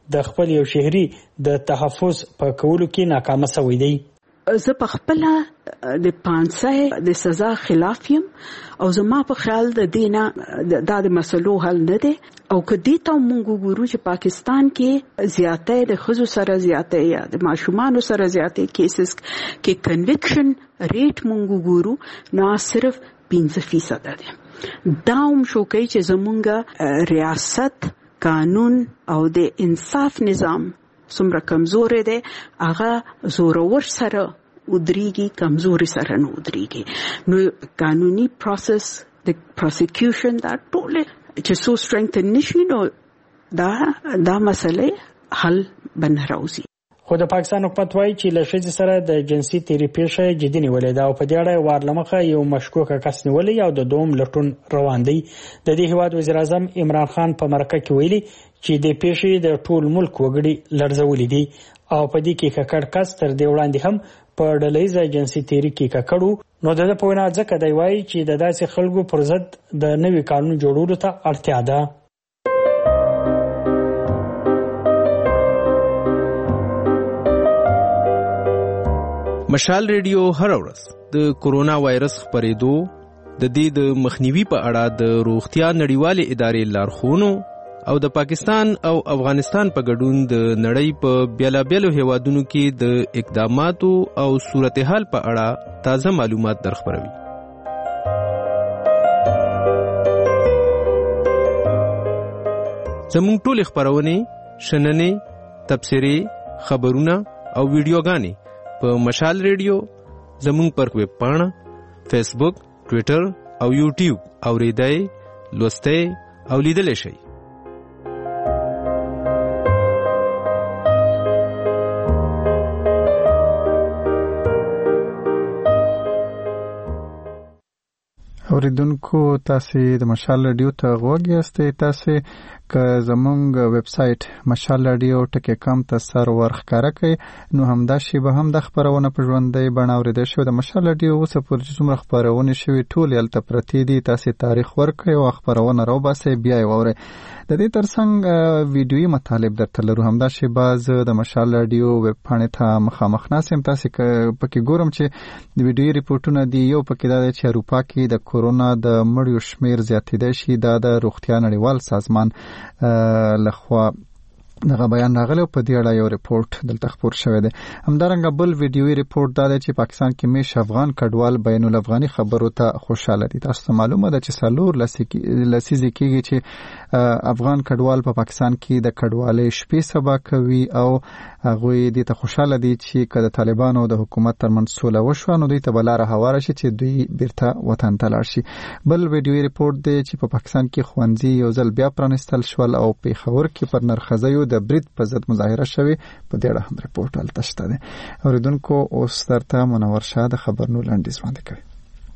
د خپل یو شهري د تحفظ په کولو کې ناکام شوی دی. زه په خپل د 500 د سزا خلاف یم او زما په خیال د دینه د مسلو حل نه دی او کدی ته مونږ ګورو چې پاکستان کې زیاتې د خزو سره زیاتې یا د ماشومان سره زیاتې کیسز کې کنویکشن ریټ مونږ ګورو نه صرف 5% دی. دا هم شو کوي چې زمونږ ریاست قانون او د انصاف نظام څومره کمزورې دی هغه زورور سره ودرېږي کمزوري سره نه ودرېږي. نو قانوني پروسس د پروسیکیوشن دا ټول چې سو سترنګتن نشي نو دا مسله حل بن راوځي. خو د پاکستان حکومت وایي چې له ښځې سره د جنسي تیری پیښه جدي نیولې ده او په دې اړه وار له مخه یو مشکوکه کس نیولی او د دوم لټون روان دی. د دې هیواد وزیر اعظم عمران خان په مرکه کې ویلي چې د پیښې د ټول ملک وګړي لړزولي دي او په دې کې ککړ کس تر دې وړاندې هم په ډلهیزه جنسي تیری کې ککړو. نو د په وینا ځکه دی وایي چې د داسې خلکو پر ضد د نوي قانون جوړولو ته اړتیا ده. مشال ریډیو هر ورځ د کورونا وایرس خپرېدو د دې د مخنیوي په اړه د روغتیا نړیوالې ادارې لارښوونو او د پاکستان او افغانستان په ګډون د نړۍ په بیلابیلو هیوادونو کې د اقداماتو او صورتحال په اړه تازه معلومات درخبروي. زموږ ټول خبرونه شننې تبصرې خبرونه او ویډیوګانې په مشال ریډیو زموږ پر ویب پاڼه فیسبوک ټویټر او یوټیوب اوریدای لوستای او لیدل شي. اوریدونکو تاسو د مشال رادیو ته غوږ یاستئ. تاسو که زمونږ ویب سټ مشال رادیو .com ته سرور ښکارا کړئ نو همدا شی به هم د خبرونه په ژوندۍ بڼه اوریدل شو. د مشال رادیو اوس پورې څومره خبرونه شوي ټول یلته پرتی دي. تاسو تاریخ ورکړئ او خبرونه راوباسئ بیا یې واورئ. د دې ترڅنګ ویډیویي مطالب درته لرو. همدا شی باز د مشال رادیو ویب پاڼې ته مخامخ ناسم. تاسو پکې ګورم چې د ویډیویي ریپورتونه دی. یو پکې دا چې اروپا کې د کورونا د مړیو شمیر زیاتېدای شي. دا د روغتیا نړیوال سازمان لخوا دغه بیان راغلی او په دې اړه یو ریپورت دلته خپور شوی دی. همدارنګه بل ویډیویي ریپورت دا دی چې پاکستان کې میش افغان کډوال بین الافغاني خبرو ته خوشاله دي. تاسو ته معلومه ده چې سالور لسیزې کېږي چې افغان کډوال په پاکستان کې د کډوالۍ شپې سبا کوي او هغوی دې ته خوشاله دي چې که د طالبانو او د حکومت ترمنځ سوله وشوه نو دوی ته به لاره هواره شي چې دوی بیرته وطن ته لاړ شي. بل ویډیویي ریپورت دی چې په پاکستان کې ښوونځي یو ځل بیا پرانیستل شول او پېښور کې پر نرخزیو د برید په ضد مظاهره شوې. په دې اړه هم ریپورت هلته شته دی. اوریدونکو اوس درته منور شاه د خبرونو لنډیز وړاندې کوي.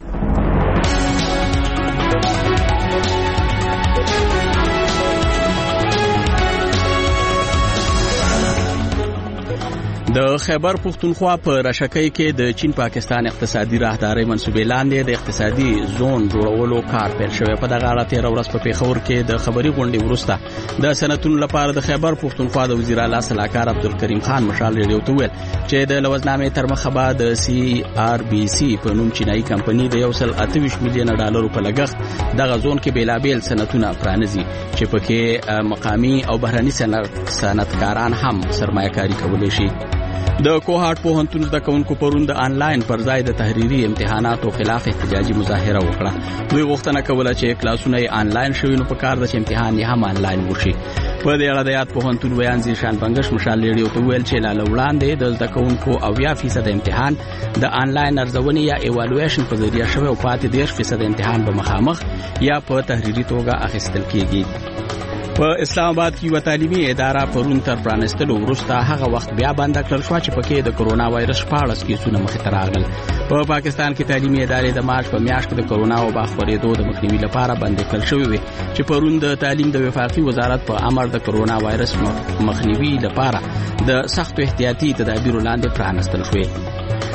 د خیبر پختونخوا په رشکۍ کې د چین پاکستان اقتصادي راهدارۍ منسوبې لاندې د اقتصادي زون جوړولو کار پیل شوی. په دغه اړه 13 ورځ په پیښور کې د خبري غونډې وروسته د صنعتونو لپاره د خیبر پختونخوا د وزیر اعلی صلاحکار عبدالکریم خان مشال ریډیو ته ویل چې د لوزنامې تر مخه به د CRBC په نوم چینایي کمپنۍ د 128 میلیون ډالرو په لګښت دغه زون کې بیلابیل صنعتونه پرانیزي چې پکې مقامی او بهرني صنعتکاران هم سرمایه‌کاري کولی شي. د کوهاټ پوهنتون زده کوونکو پرون د آنلاین پر ځای د تحریري امتحاناتو خلاف احتجاجي مظاهره وکړه. دوی غوښتنه کوله چې کلاسونه یې آنلاین شوي نو په کار ده چې امتحان یې هم آنلاین وشي. په دې اړه د یاد پوهنتون ویان زیشان بنگش مشال ریډیو ته ویل چې لاله وړاندې د زده کوونکو 80% امتحان د آنلاین ارزونې یا ایوالویشن په ذریعہ شوی او پاتې 10% امتحان به مخامخ یا په تحریري توګه اخیستل کیږي. په اسلام آباد کې یو تعلیمي اداره پرون تر پرانستلو وروسته هغه وخت بیا بند کړل شو چې پکې د کرونا وایرس 14 کیسونه مخې ته راغلل. په پاکستان کې تعلیمي ادارې د مارچ په میاشت کې د کرونا وبا خپرېدو د مخنیوي لپاره بند کړل شوې وي چې پرون د تعلیم د وفاقي وزارت په امر د کرونا وایرس مخنیوي لپاره د سخت احتیاطي تدابیر لاندې پرانستل شوې.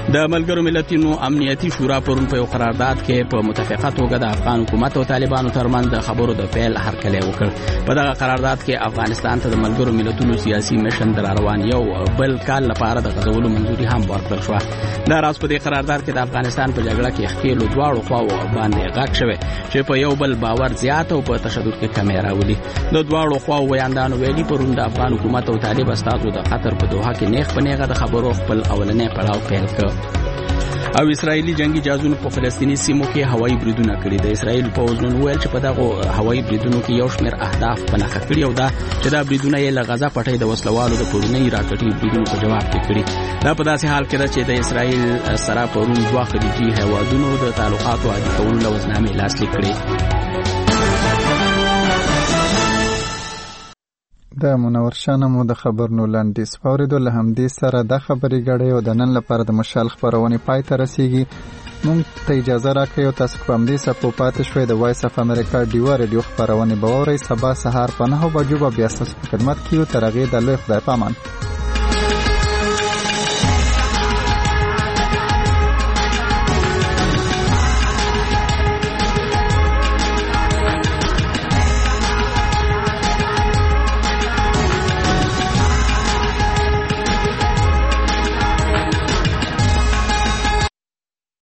د ملګرو ملتونو امنیتي شورا پرون په یو قرارداد کې په متفقه توګه د افغان حکومت او طالبانو ترمنځ د خبرو د پیل هرکلی وکړ. په دغه قرارداد کې افغانستان ته د ملګرو ملتونو سیاسي مشن در روان یو بل کال لپاره د غزولو منځوري هم ورکړل شو. دا راز په دې قرارداد کې د افغانستان په جګړه کې ښکېلو دواړو خواو باندې غږ شوی چې په یو بل باور زیات او په تشدد کې کمی راولي. د دواړو خواو ویاندانو ویلي پرون د افغان حکومت او طالب استازو د قطر په دوحه کې نیغ په نیغه د خبرو خپل اولنې پړاو پیل کړ. او اسرایلی جنگي جهازونو په فلسطینی سیمو کې هوایي بریدونه کړي. د اسرایل پوځ نن ویل چې په دغه هوایي بریدونو کې یو شمېر اهداف په نښه کړي او دا چې دا بریدونه یې له غزا پټۍ د وسلوالو د پورنۍ راکټي بریدونو په جواب کې کړي. دا په داسې حال کې ده چې د اسرایل سره پرون دوه خلیجي هیوادونو د تعلقاتو عادي کولو لوزنامې لاسلیک کړي. د منور شانمو د خبرونو لاندیز فوریدو له همدې سره د خبري غړې او د نن لپاره د مشال خبرونه پای ته رسیږي. مونږ ته اجازه راکړئ او تاسو کوم دې سپو پاتې شوي د وایس اف امریکا ډیو رادیو خبرونه به اورئ. سبا سهار په 9 بجو بیا تاسو په خدمت کې یو. تر هغې د لوی خدای پامان.